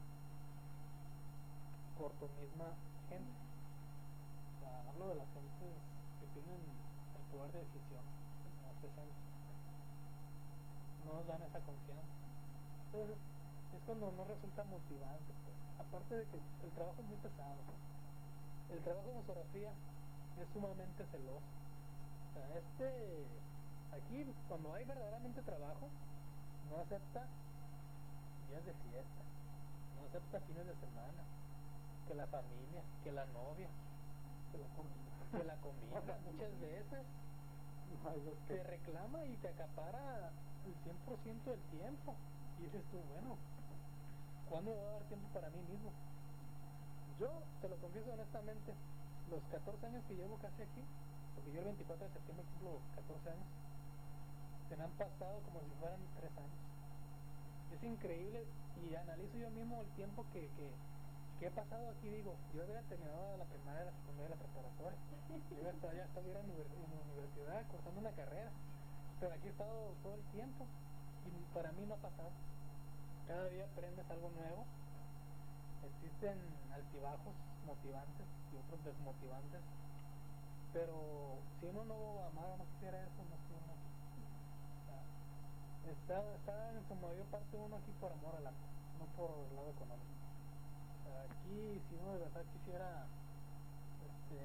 por tu misma gente. O sea, hablo de las gentes que tienen el poder de decisión, no presentes, no nos dan esa confianza. Entonces es cuando no resulta motivante, pues. Aparte de que el trabajo es muy pesado, pues. El trabajo de museografía es sumamente celoso. O sea, este aquí cuando hay verdaderamente trabajo no acepta días de fiesta, no acepta fines de semana, que la familia, que la novia, Que la comida. que la comida muchas veces Ay, es que te reclama y te acapara el cien por ciento del tiempo. Y dices tú, bueno, ¿cuándo me va a dar tiempo para mí mismo? Yo, te lo confieso honestamente, los catorce años que llevo casi aquí, porque yo el veinticuatro de septiembre cumplo catorce años, se me han pasado como si fueran tres años. Es increíble, y analizo yo mismo el tiempo que, que, que he pasado aquí. Digo, yo había terminado la primaria, la secundaria, la preparatoria, yo ya estaba, ya estaba en la universidad cursando una carrera, pero aquí he estado todo el tiempo y para mí no ha pasado. Cada día aprendes algo nuevo. Existen altibajos motivantes y otros desmotivantes, pero si uno no amara o no quisiera eso, no estuviera aquí. O sea, está, está en su mayor parte uno aquí por amor al arte, no por el lado económico. O sea, aquí si uno de verdad quisiera este,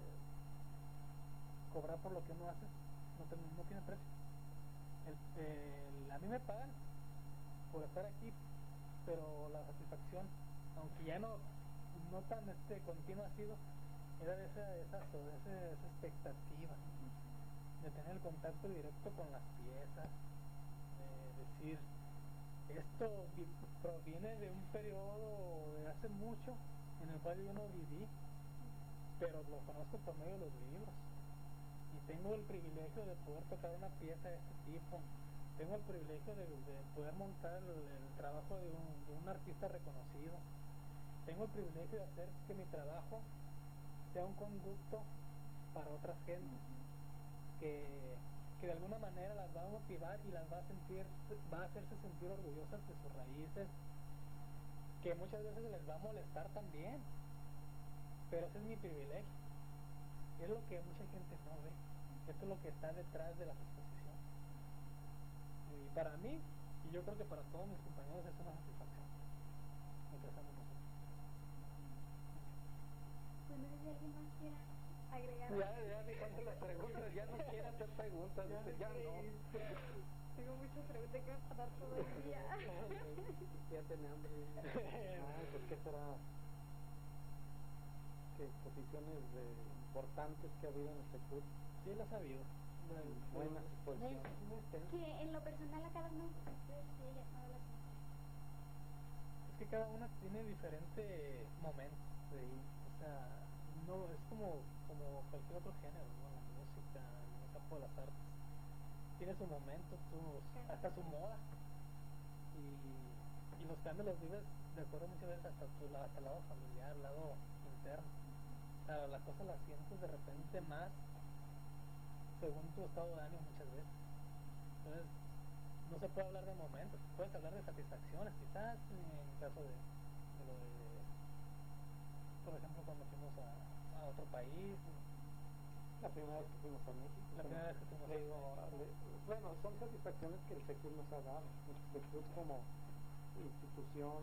cobrar por lo que uno hace, no, te, no tiene precio. El, el, a mí me pagan por estar aquí, pero la satisfacción, aunque ya no no tan este continua ha sido, era de esa, esa, de esa, esa expectativa de tener el contacto directo con las piezas, de decir, esto proviene de un periodo de hace mucho en el cual yo no viví, pero lo conozco por medio de los libros y tengo el privilegio de poder tocar una pieza de este tipo. Tengo el privilegio de, de poder montar el, el trabajo de un, de un artista reconocido. Tengo el privilegio de hacer que mi trabajo sea un conducto para otras gentes, que, que de alguna manera las va a motivar y las va a sentir, va a hacerse sentir orgullosas de sus raíces, que muchas veces les va a molestar también, pero ese es mi privilegio. Es lo que mucha gente no ve. Esto es lo que está detrás de las exposiciones. Y para mí, y yo creo que para todos mis compañeros, es una satisfacción. Empezamos nosotros. Bueno, si alguien más quiera agregar. ya, ya me canto las preguntas, ya no quiero hacer preguntas, Ya, dice, ya no. Tengo muchas preguntas que pasar todo el día. Ya tiene hambre. Ay, ¿por qué será? ¿Qué exposiciones de importantes que ha habido en este curso? Sí, lo he sabido. Buenas Muy, exposiciones. muy extenso. Que en lo personal a cada uno de ustedes le haya llamado la atención. Es que cada una tiene diferente momento. Sí. O sea, no es como, como cualquier otro género, ¿no? La música, en el campo de las artes. Tiene su momento, tu, hasta su moda. Y, y los cambios los vives de acuerdo muchas veces hasta tu hasta el lado familiar, el lado interno. O sea, las cosas las sientes de repente más según tu estado de ánimo muchas veces. Entonces, no se puede hablar de momentos, puedes hablar de satisfacciones, quizás en el caso de, de lo de, por ejemplo, cuando fuimos a, a otro país, La primera vez que fuimos a México. La primera vez que fuimos a Le digo, le- bueno, son satisfacciones que el Secur nos ha dado. El Secur como institución,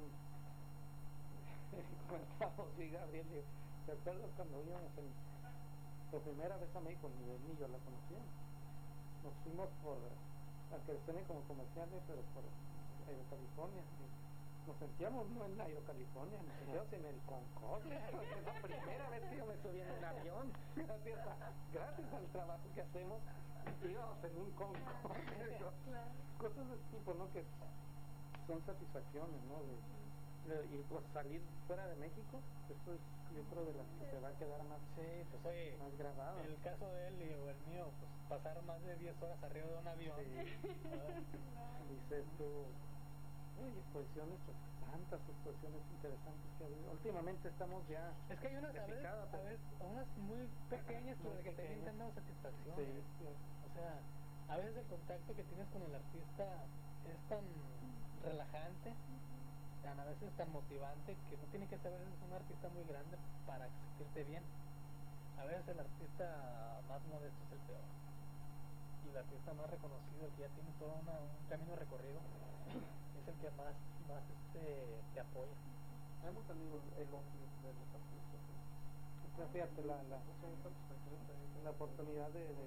comentábamos, sí, Gabriel, digo, ¿te acuerdas cuando íbamos en, por primera vez a México? Ni él ni yo la conocía. Nos fuimos por, aunque suene como comerciales, pero por Aerocalifornia. Nos sentíamos no en Aerocalifornia, nos sentíamos en el Concorde. Es la primera vez que yo me subí en un avión. Gracias, a, gracias al trabajo que hacemos, íbamos en un Concorde. Claro. Cosas de ese tipo, ¿no? Que son satisfacciones, ¿no? De, de- y pues salir fuera de México, eso es, yo creo, de las que se va a quedar más, Sí, pues oye, más grabado. el caso de él y o el mío, pues pasar más de diez horas arriba de un avión. Sí. ¿verdad? Dices tú, oye, exposiciones, pues tantas exposiciones interesantes que ha habido. Últimamente estamos ya. Es que hay unas a veces, Picada, a pero- veces, unas muy pequeñas, pero Muy que te pequeñas. brindan satisfacción. Sí, sí. O sea, a veces el contacto que tienes con el artista es tan relajante, tan a veces tan motivante, que no tiene que ser a veces un artista muy grande para sentirte bien. A veces el artista más modesto es el peor. Y el artista más reconocido, el que ya tiene todo una- un camino recorrido, es el que más, más este, te apoya. Hemos tenido el ocio de los artistas. O sea, fíjate, la, la, Son satisfacciones también. la oportunidad de, de,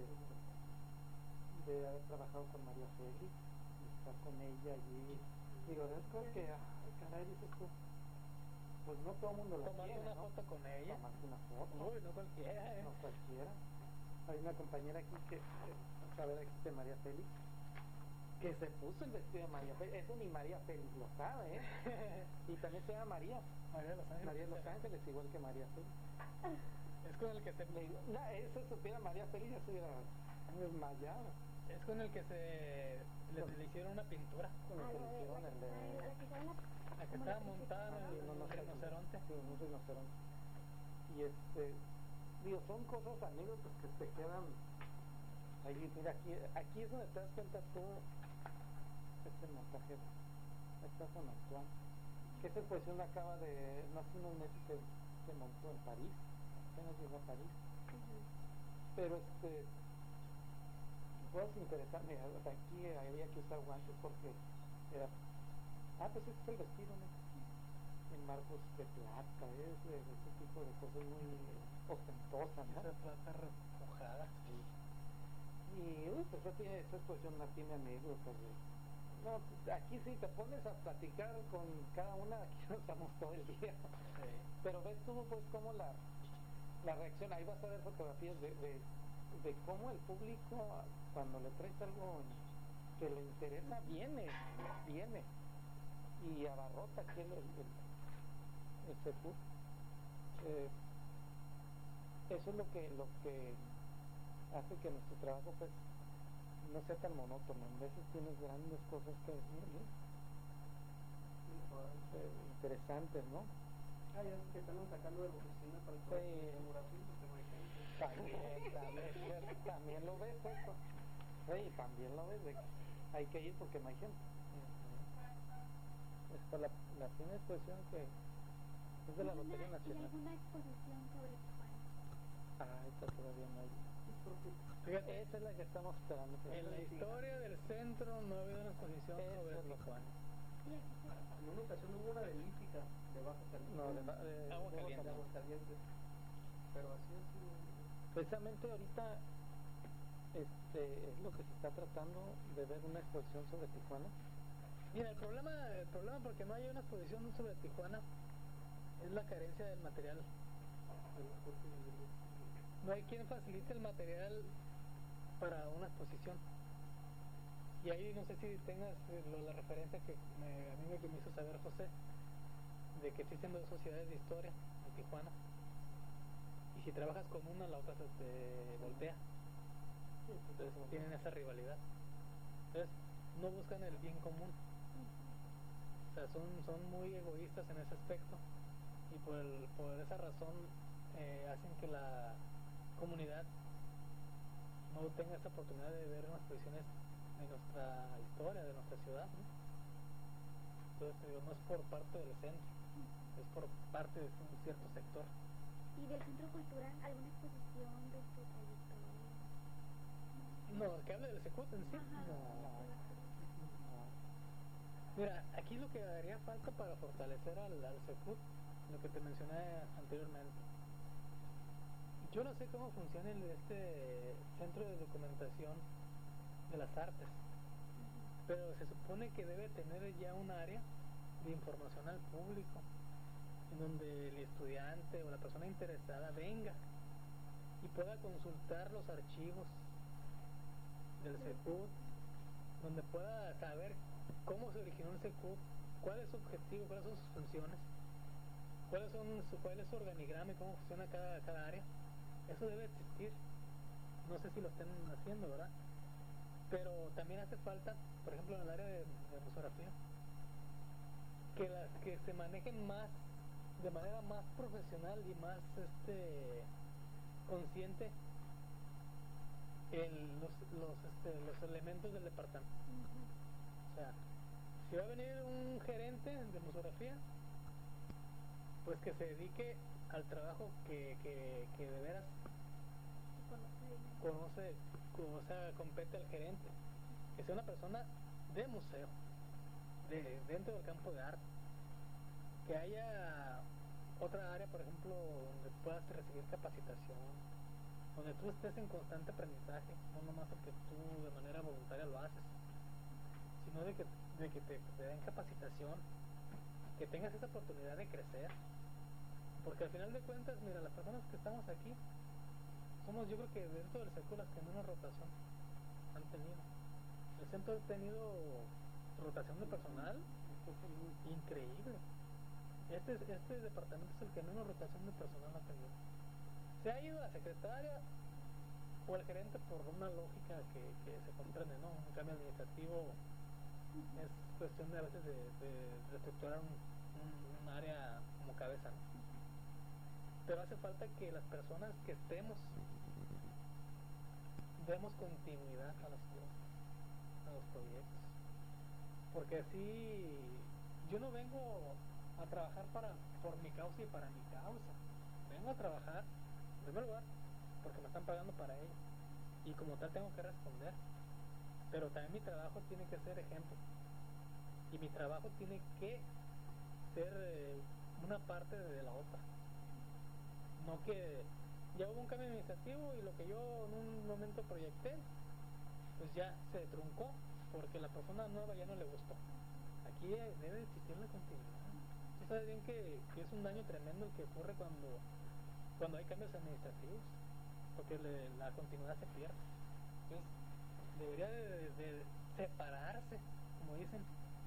de haber trabajado con María Félix, de estar con ella allí. Digo, es como que, ay, caray, dices tú, pues no todo el mundo la Tomarte tiene, una ¿no? foto con ella. Tomarte una foto. Uy, no cualquiera, ¿eh? No cualquiera. Hay una compañera aquí que, eh, saber aquí de María Félix, que se puso el vestido de María Félix. Eso ni María Félix lo sabe, ¿eh? Y también se llama María. María de los Ángeles. María de los Ángeles, igual que María Félix. Es con el que se Le digo, no, eso supiera María Félix, ya se hubiera desmayado. es con el que se le, le hicieron una pintura. Con el que le hicieron el de... La que estaba montada Ah, en sí, el no, no, rinoceronte. Sí, un rinoceronte. Y este, digo, son cosas, anécdotas que te quedan ahí. Mira, aquí, aquí es donde te das cuenta tú, este montaje, ahí está con Antoine, que esa exposición acaba de, no hace unos meses que se montó en París, apenas llegó a París, pero este, cosas interesantes, mira, aquí había que usar guantes porque era, ah, pues este es el vestido, ¿no? En marcos de plata, es de, de ese tipo de cosas muy ostentosas, ¿no? Esa plata repujada. Y uy, pues esa, tiene, esa exposición no tiene anécdotas. De, no, aquí sí te pones a platicar con cada una, aquí no estamos todo el día. Sí. Pero ves tú pues cómo la, la reacción, ahí vas a ver fotografías de, de, de cómo el público cuando le traes algo que le interesa, viene, viene. Y abarrota aquí el, el, el, el Setur. Eh, eso es lo que, lo que hace que nuestro trabajo pues no sea tan monótono. A veces tienes grandes cosas que decir, ¿no? Eh, interesantes, ¿no? Ah, ya es que están sacando de la oficina para que Sí. se demorase, porque no hay gente. También, también, también lo ves eso. Sí, también lo ves de que hay que ir porque no hay gente. Esta la, la primera exposición que es de la Lotería ¿Y Nacional. alguna exposición sobre Tijuana? Ah, esta todavía no hay. Fíjate, Esa es la que estamos esperando. en la historia del centro no ha habido una exposición Eso sobre es lo que- Tijuana. Y aquí se- En una ocasión hubo una de Lítica, de Baja California. No, de, ba- de, Agua de- caliente. de Aguascalientes. Pero así es. Precisamente ahorita este, es lo que se está tratando de ver una exposición sobre Tijuana. Mira, el problema, el problema porque no hay una exposición sobre Tijuana es la carencia del material. No hay quien facilite el material para una exposición. Y ahí no sé si tengas eh, lo- la referencia que me- a mí me, que me hizo saber José, de que existen dos sociedades de historia en Tijuana. Y si trabajas con una, la otra se te voltea. Entonces tienen esa rivalidad. Entonces no buscan el bien común. O sea, son, son muy egoístas en ese aspecto. Y por, el- por esa razón eh, hacen que la comunidad no tenga esa oportunidad de ver unas exposiciones de nuestra historia, de nuestra ciudad, ¿no? Entonces te digo, no es por parte del centro, es por parte de un cierto sector. ¿Y del Centro Cultural alguna exposición de su trayectoria? No, que hable del Secut en sí. Ajá. No. Mira, aquí lo que haría falta para fortalecer al, al Secut, lo que te mencioné anteriormente. Yo no sé cómo funciona el, este centro de documentación de las artes, pero se supone que debe tener ya un área de información al público, en donde el estudiante o la persona interesada venga y pueda consultar los archivos del Secut, donde pueda saber cómo se originó el Secut, cuál es su objetivo, cuáles son sus funciones, cuáles son su, cuál es su organigrama y cómo funciona cada, cada área. Eso debe existir. No sé si lo estén haciendo, ¿verdad? Pero también hace falta, por ejemplo, en el área de, de museografía, que las que se manejen más, de manera más profesional y más este consciente el, los, los, este, los elementos del departamento. O sea, si va a venir un gerente de museografía, pues que se dedique al trabajo que, que, que de veras conoce, o sea, compete al gerente, que sea una persona de museo, de dentro del campo de arte, que haya otra área, por ejemplo, donde puedas recibir capacitación, donde tú estés en constante aprendizaje, no nomás el que tú de manera voluntaria lo haces, sino de que, de que te, te den capacitación, que tengas esa oportunidad de crecer, porque al final de cuentas, mira, las personas que estamos aquí somos, yo creo que dentro del sector las que menos rotación han tenido. El centro ha tenido rotación de personal increíble. Este, este departamento es el que menos rotación de personal ha tenido. Se ha ido la secretaria o el gerente por una lógica que, que se comprende, ¿no? Un cambio administrativo es cuestión de a veces de, de reestructurar un, un, un área como cabeza, ¿no? Pero hace falta que las personas que estemos demos continuidad a las cosas, a los proyectos, porque así yo no vengo a trabajar para por mi causa y para mi causa, vengo a trabajar en primer lugar porque me están pagando para ello y como tal tengo que responder, pero también mi trabajo tiene que ser ejemplo y mi trabajo tiene que ser eh, una parte de la otra, no que ya hubo un cambio administrativo y lo que yo en un momento proyecté pues ya se truncó porque la persona nueva ya no le gustó. Aquí debe existir la continuidad. Tú sabes bien que, que es un daño tremendo el que ocurre cuando cuando hay cambios administrativos, porque le, la continuidad se pierde. Entonces debería de, de, de separarse, como dicen,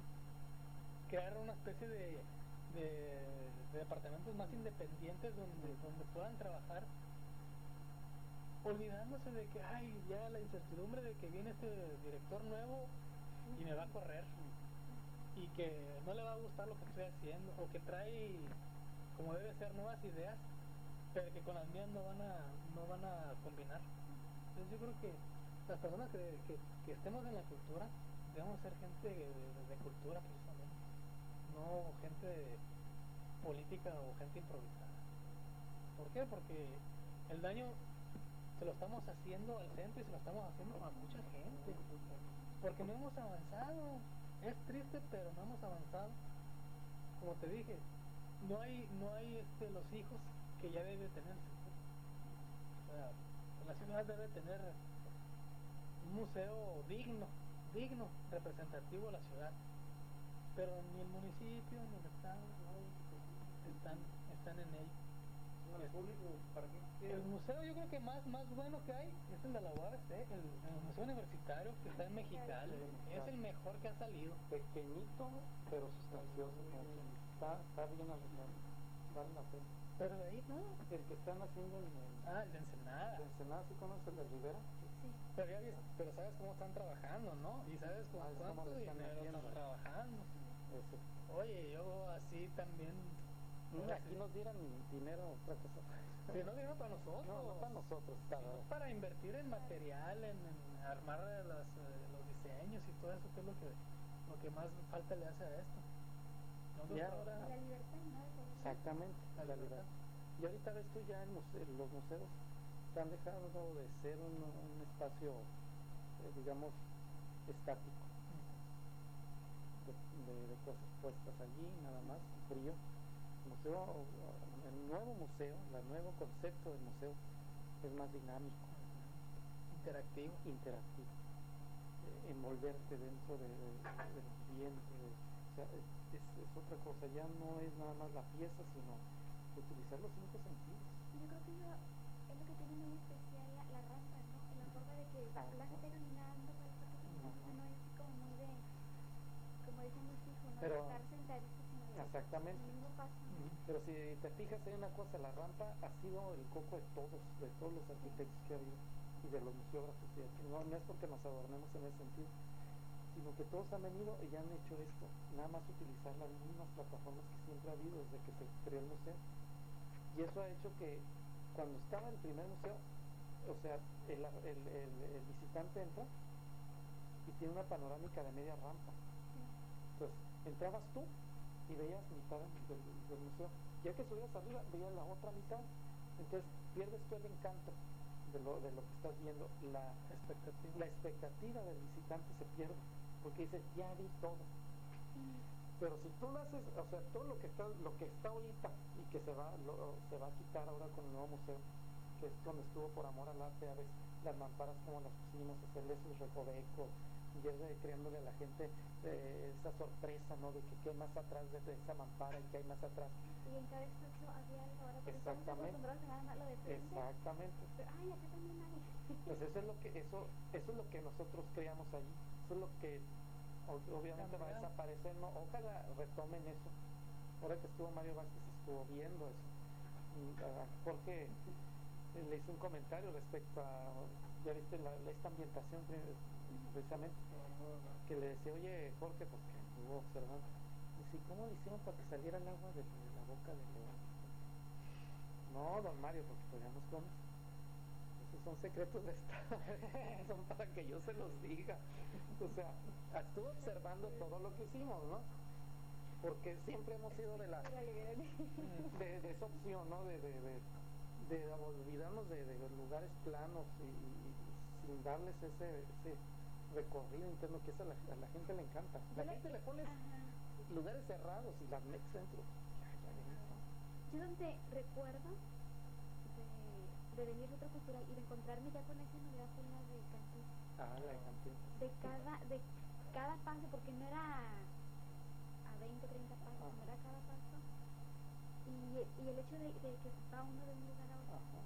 crear una especie de De, de departamentos más independientes donde, donde puedan trabajar olvidándose de que ay ya la incertidumbre de que viene este director nuevo y me va a correr y que no le va a gustar lo que estoy haciendo o que trae como debe ser nuevas ideas pero que con las mías no van a no van a combinar. Entonces yo creo que las personas que, que, que estemos en la cultura debemos ser gente de, de, de cultura precisamente, no gente política o gente improvisada. ¿Por qué? Porque el daño se lo estamos haciendo al centro y se lo estamos haciendo a mucha gente, porque no hemos avanzado. Es triste, pero no hemos avanzado. Como te dije, no hay no hay este los hijos que ya debe tener. O sea, la ciudad debe tener un museo digno, digno, representativo de la ciudad, pero ni el municipio ni el estado están están en ello. ¿El público para qué? El museo yo creo que más más bueno que hay es el de la U A B C, el, el museo universitario que está en Mexicali, es el mejor que ha salido. Pequeñito pero sustancioso, está, está bien arreglado, vale la pena. Pero de ahí no. El que están haciendo en el, Ah, el de Ensenada. de Ensenada, ¿sí conoces el de Rivera? Sí. Pero ya ves, pero sabes cómo están trabajando, ¿no? Y sabes con Ah, es cuánto cómo le están dinero metiendo. están trabajando. Ese. Oye, yo así también. Mm, ahora Aquí sí, nos dieran dinero, otra cosa. si no dinero para nosotros. No, no para nosotros, para, sino para invertir en material, en, en armar las, eh, los diseños y todo eso, que es lo que lo que más falta le hace a esto. Nosotros Ya. ahora La libertad, ¿no? exactamente, la la libertad. libertad. Y ahorita ves tú ya en muse los museos que han dejado de ser un, un espacio, eh, digamos, estático, de, de, de cosas puestas allí, nada más, frío. El museo, el nuevo museo, el nuevo concepto del museo es más dinámico, Interactivo. interactivo, eh, envolverte dentro de, de, del ambiente, de, o sea, es, es otra cosa, ya no es nada más la pieza, sino utilizar los cinco sentidos. Yo creo que eso es lo que tiene muy especial la, la rampa, ¿no? En la forma de que Ajá. la gente caminando, por el parque, no es así como muy de, como dicen muy fijo, ¿no? Pero, de estar sentadito, sino de exactamente. el mismo paso. Pero si te fijas hay una cosa, la rampa ha sido el coco de todos, de todos los arquitectos que ha habido y de los museógrafos, y así. No, no es porque nos adornemos en ese sentido, sino que todos han venido y han hecho esto, nada más utilizar las mismas plataformas que siempre ha habido desde que se creó el museo. Y eso ha hecho que cuando estaba el primer museo, o sea, el, el, el, el visitante entra y tiene una panorámica de media rampa. Entonces, entrabas tú y veías mitad del, del museo. Ya que subías arriba, veías la otra mitad. Entonces, pierdes tú el encanto de lo, de lo que estás viendo. La expectativa. la expectativa del visitante se pierde, porque dices, ya vi todo. Pero si tú lo haces, o sea, todo lo que está, lo que está ahorita y que se va, lo, se va a quitar ahora con el nuevo museo, que es donde estuvo por amor al arte, a veces las mamparas como las pusimos, hacerle sus recovecos, y es de, creándole a la gente eh, esa sorpresa, ¿no? De que qué hay más atrás de, de esa mampara y qué hay más atrás. Y en cada espacio había algo, ahora porque estamos Exactamente. acostumbrados a nada más lo de frente. Exactamente. Pero, ay, acá también hay. Pues eso es lo que, eso, eso es lo que nosotros creamos allí, eso es lo que obviamente va a desaparecer, ¿no? Ojalá retomen eso. Ahora que estuvo Mario Vázquez estuvo viendo eso. Uh, Jorge eh, le hizo un comentario respecto a, ya viste la, esta ambientación precisamente, que le decía, oye Jorge, porque estuvo observando, dice, ¿cómo le hicieron para que saliera el agua de, de la boca del león? No, don Mario, porque todavía nos comes. Esos son secretos de Estado, son para que yo se los diga. O sea, estuve observando todo lo que hicimos, ¿no? Porque siempre hemos sido de la de, de esa opción, ¿no? De, de, de, de olvidarnos de, de lugares planos y, y sin darles ese, ese recorrido interno que eso a la, a la gente le encanta. La gente le pones lugares cerrados y las metes dentro. Yo donde recuerdo de venir a otra cultural y de encontrarme ya con esa novedad fue la de Cancún. Ah, la de Cancún. De cada, de cada paso, porque no era a veinte, treinta pasos, ah. no era cada paso. Y, y el hecho de, de que va uno de un lugar a otro. Ajá.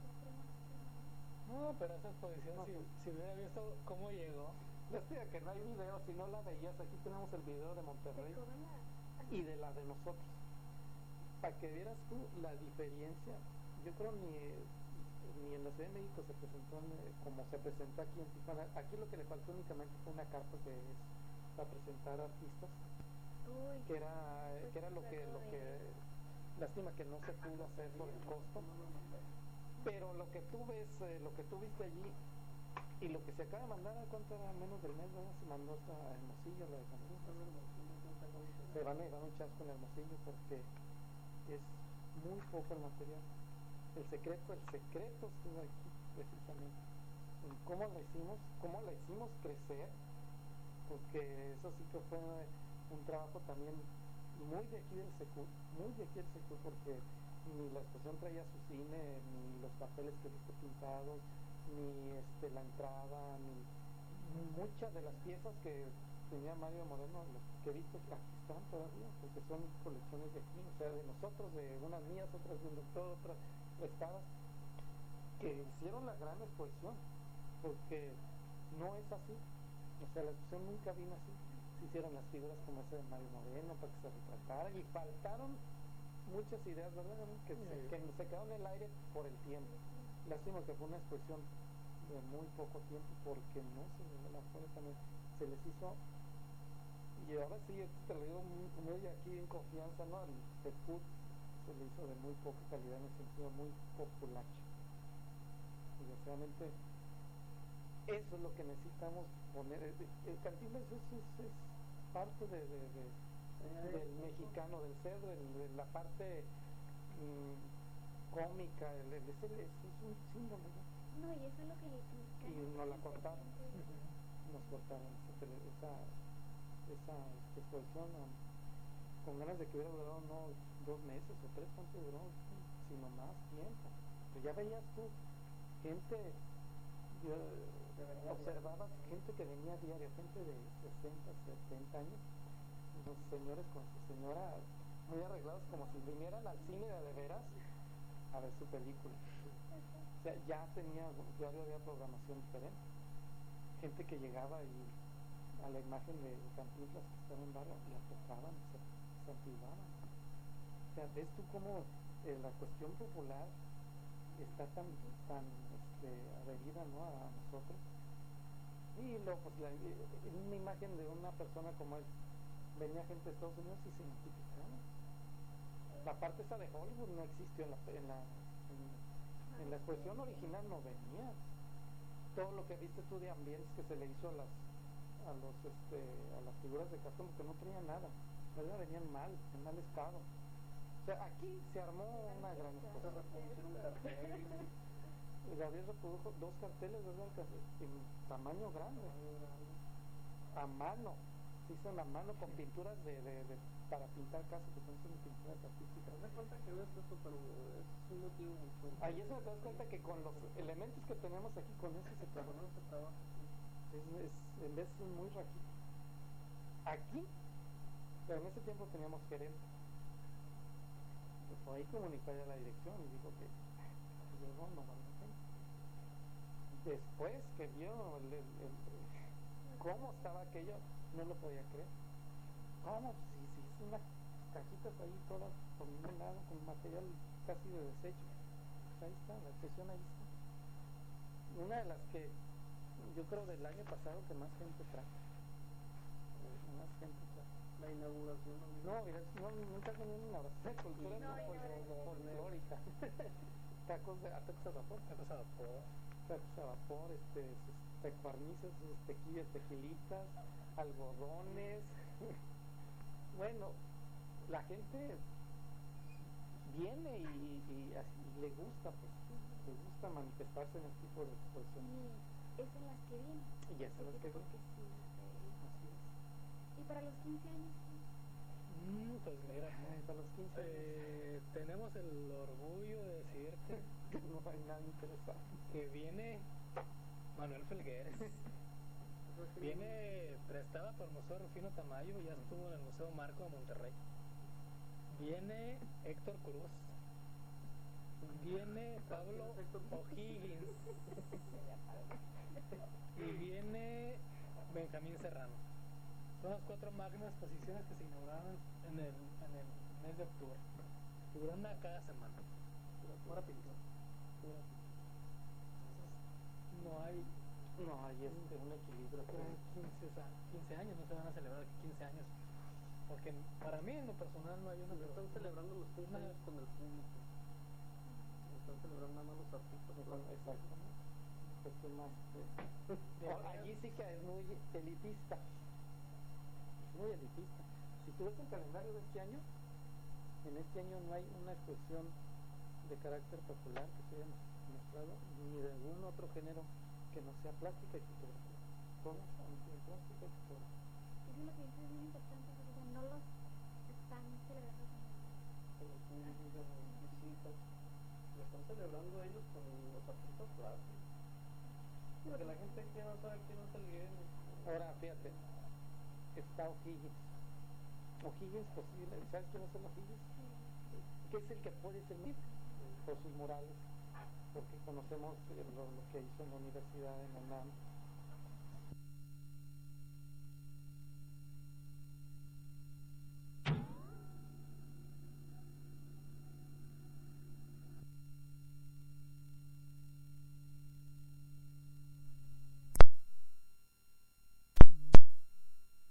No, pero esa exposición, no, si, si hubiera visto cómo llegó. Lástima que no hay video, si no la veías, aquí tenemos el video de Monterrey de y de la de nosotros. Para que vieras tú la diferencia, yo creo ni ni en la Ciudad de México se presentó en, como se presentó aquí en Tijuana. Aquí lo que le faltó únicamente fue una carta que es para presentar artistas. Uy, que era pues que era lo que lo que lástima que no se pudo hacer por el costo, pero lo que tú ves, eh, lo que tú viste allí y lo que se acaba de mandar, ¿cuánto era? Menos del mes, ¿verdad? Se mandó hasta Hermosillo, la de Cancún. Se van a llevar un chasco en Hermosillo porque es muy poco el material. El secreto, el secreto estuvo aquí precisamente en cómo la hicimos, cómo la hicimos crecer, porque eso sí que fue un trabajo también muy de aquí del Secur, muy de aquí del Secur, porque ni la exposición traía su cine, ni los papeles que viste pintados, ni este la entrada, ni muchas de las piezas que tenía Mario Moreno, los que he visto aquí están todavía, porque son colecciones de aquí, o sea, de nosotros, de unas mías, otras de un doctor, otras prestadas, que hicieron la gran exposición, porque no es así, o sea, la exposición nunca vino así. Se hicieron las figuras como esa de Mario Moreno para que se retratara y faltaron muchas ideas, ¿verdad? Que, sí. se, que se quedaron en el aire por el tiempo. Lástima que fue una exposición de muy poco tiempo porque no se le dio la fuerza también, se les hizo. Y ahora sí, te lo digo muy, muy aquí en confianza, ¿no? El Secur se le hizo de muy poca calidad, en el sentido muy populacho. Desgraciadamente, eso es lo que necesitamos poner. El, el Cantinflas es, es, es parte de, de, de, del mexicano, del ser, de, de la parte mmm, cómica, el, el, es, el, es, es un símbolo, ¿no? No, y eso es lo que le Y nos la cortaron, nos cortaron esa, tele- esa, esa este, exposición um, con ganas de que hubiera durado no dos meses o tres, ¿cuánto duró? Sino más tiempo. Pero ya veías tú gente, yo, observabas gente que venía a diario, gente de sesenta, setenta años, unos señores con su señora muy arreglados como si vinieran al cine de, de veras a ver su película. O sea, ya tenía, diario había programación diferente. Gente que llegaba y a la imagen de Cantinflas que estaba en barrio, la tocaban, se, se activaban. O sea, ves tú cómo eh, la cuestión popular está tan, tan este, adherida, ¿no?, a nosotros. Y luego, pues, la, eh, una imagen de una persona como él, venía gente de Estados Unidos y se identificaba. La parte esa de Hollywood no existió en la, en la, en, en la exposición original, no venía. Todo lo que viste tú de ambientes que se le hizo a las a los este a las figuras de cartón, que no traían nada, ¿verdad? Venían mal, en mal estado. O sea, aquí se armó una gran cosa. Gabriel reprodujo dos carteles, ¿verdad? En tamaño grande, a mano, se hizo a mano con pinturas de, de, de para pintar casas, que son pinturas artísticas. Me das cuenta que no es eso, pero es un motivo mucho. Ahí es donde te das cuenta que con los elementos que tenemos aquí, con eso se trabaja. No se trabaja. Es, es, en vez es muy raquito. Aquí, pero en ese tiempo teníamos gerente. Pues ahí comunicó ya la dirección y dijo que llegó, no vale la pena. Después que vio el, el, el, cómo estaba aquello, no lo podía creer. ¿Cómo? Si, si es unas cajitas ahí todas con un lado, con material casi de desecho. Pues ahí está, la expresión ahí está. Una de las que yo creo del año pasado que más gente trajo. Más gente trajo. La inauguración. No, mira, no, nunca tenía una inauguración de cultura No, folclórica. Tacos de a tacos a vapor, Tacos a vapor. tacos a vapor, este, este cuarnices, tequillas, tequilitas, algodones. Bueno, la gente viene y, y, así, y le gusta, pues, le gusta manifestarse en este tipo de exposiciones. Y es en las que viene. Y ya se las que Porque sí, eh, así es. y para los quince años, ¿sí? Mm, pues mira, Ay, para los quince eh, tenemos el orgullo de decirte años no hay nada interesante. que viene Manuel Felgueres. Viene prestada por el Museo Rufino Tamayo, ya estuvo en el Museo Marco de Monterrey. Viene Héctor Cruz. Viene Pablo O'Higgins. Y viene Benjamín Serrano. Son las cuatro magnas exposiciones que se inauguraron en el, en el mes de octubre. Duran una cada semana. Pura pintura. Pura pintura. Entonces, no hay No, hay este, un equilibrio. Pero quince, o sea, quince años, no se van a celebrar aquí quince años. Porque para mí, en lo personal, no hay una. No están celebrando los quince Una- años con el público. Están celebrando nada más los artistas. Exacto. Cuestión más. eh, De o- verdad. allí sí que es muy elitista. Es muy elitista. Si tú ves el calendario de este año, en este año no hay una expresión de carácter popular que se haya mostrado, ni de algún otro género que no sea plástica y fotografía. Todos son de plástica y fotografía. Eso es lo que dices, es muy importante, porque o sea, no los están celebrando con Con el público, las visitas. Lo están celebrando ellos con los artistas plásticos. Porque la gente que no sabe quién es el Guillermo. Ahora, fíjate, está O'Higgins. O'Higgins, posible, ¿sabes quién es el O'Higgins? ¿Qué es el que puede ser mí? Por sus murales, porque conocemos eh, lo, lo que hizo en la universidad, en la UNAM,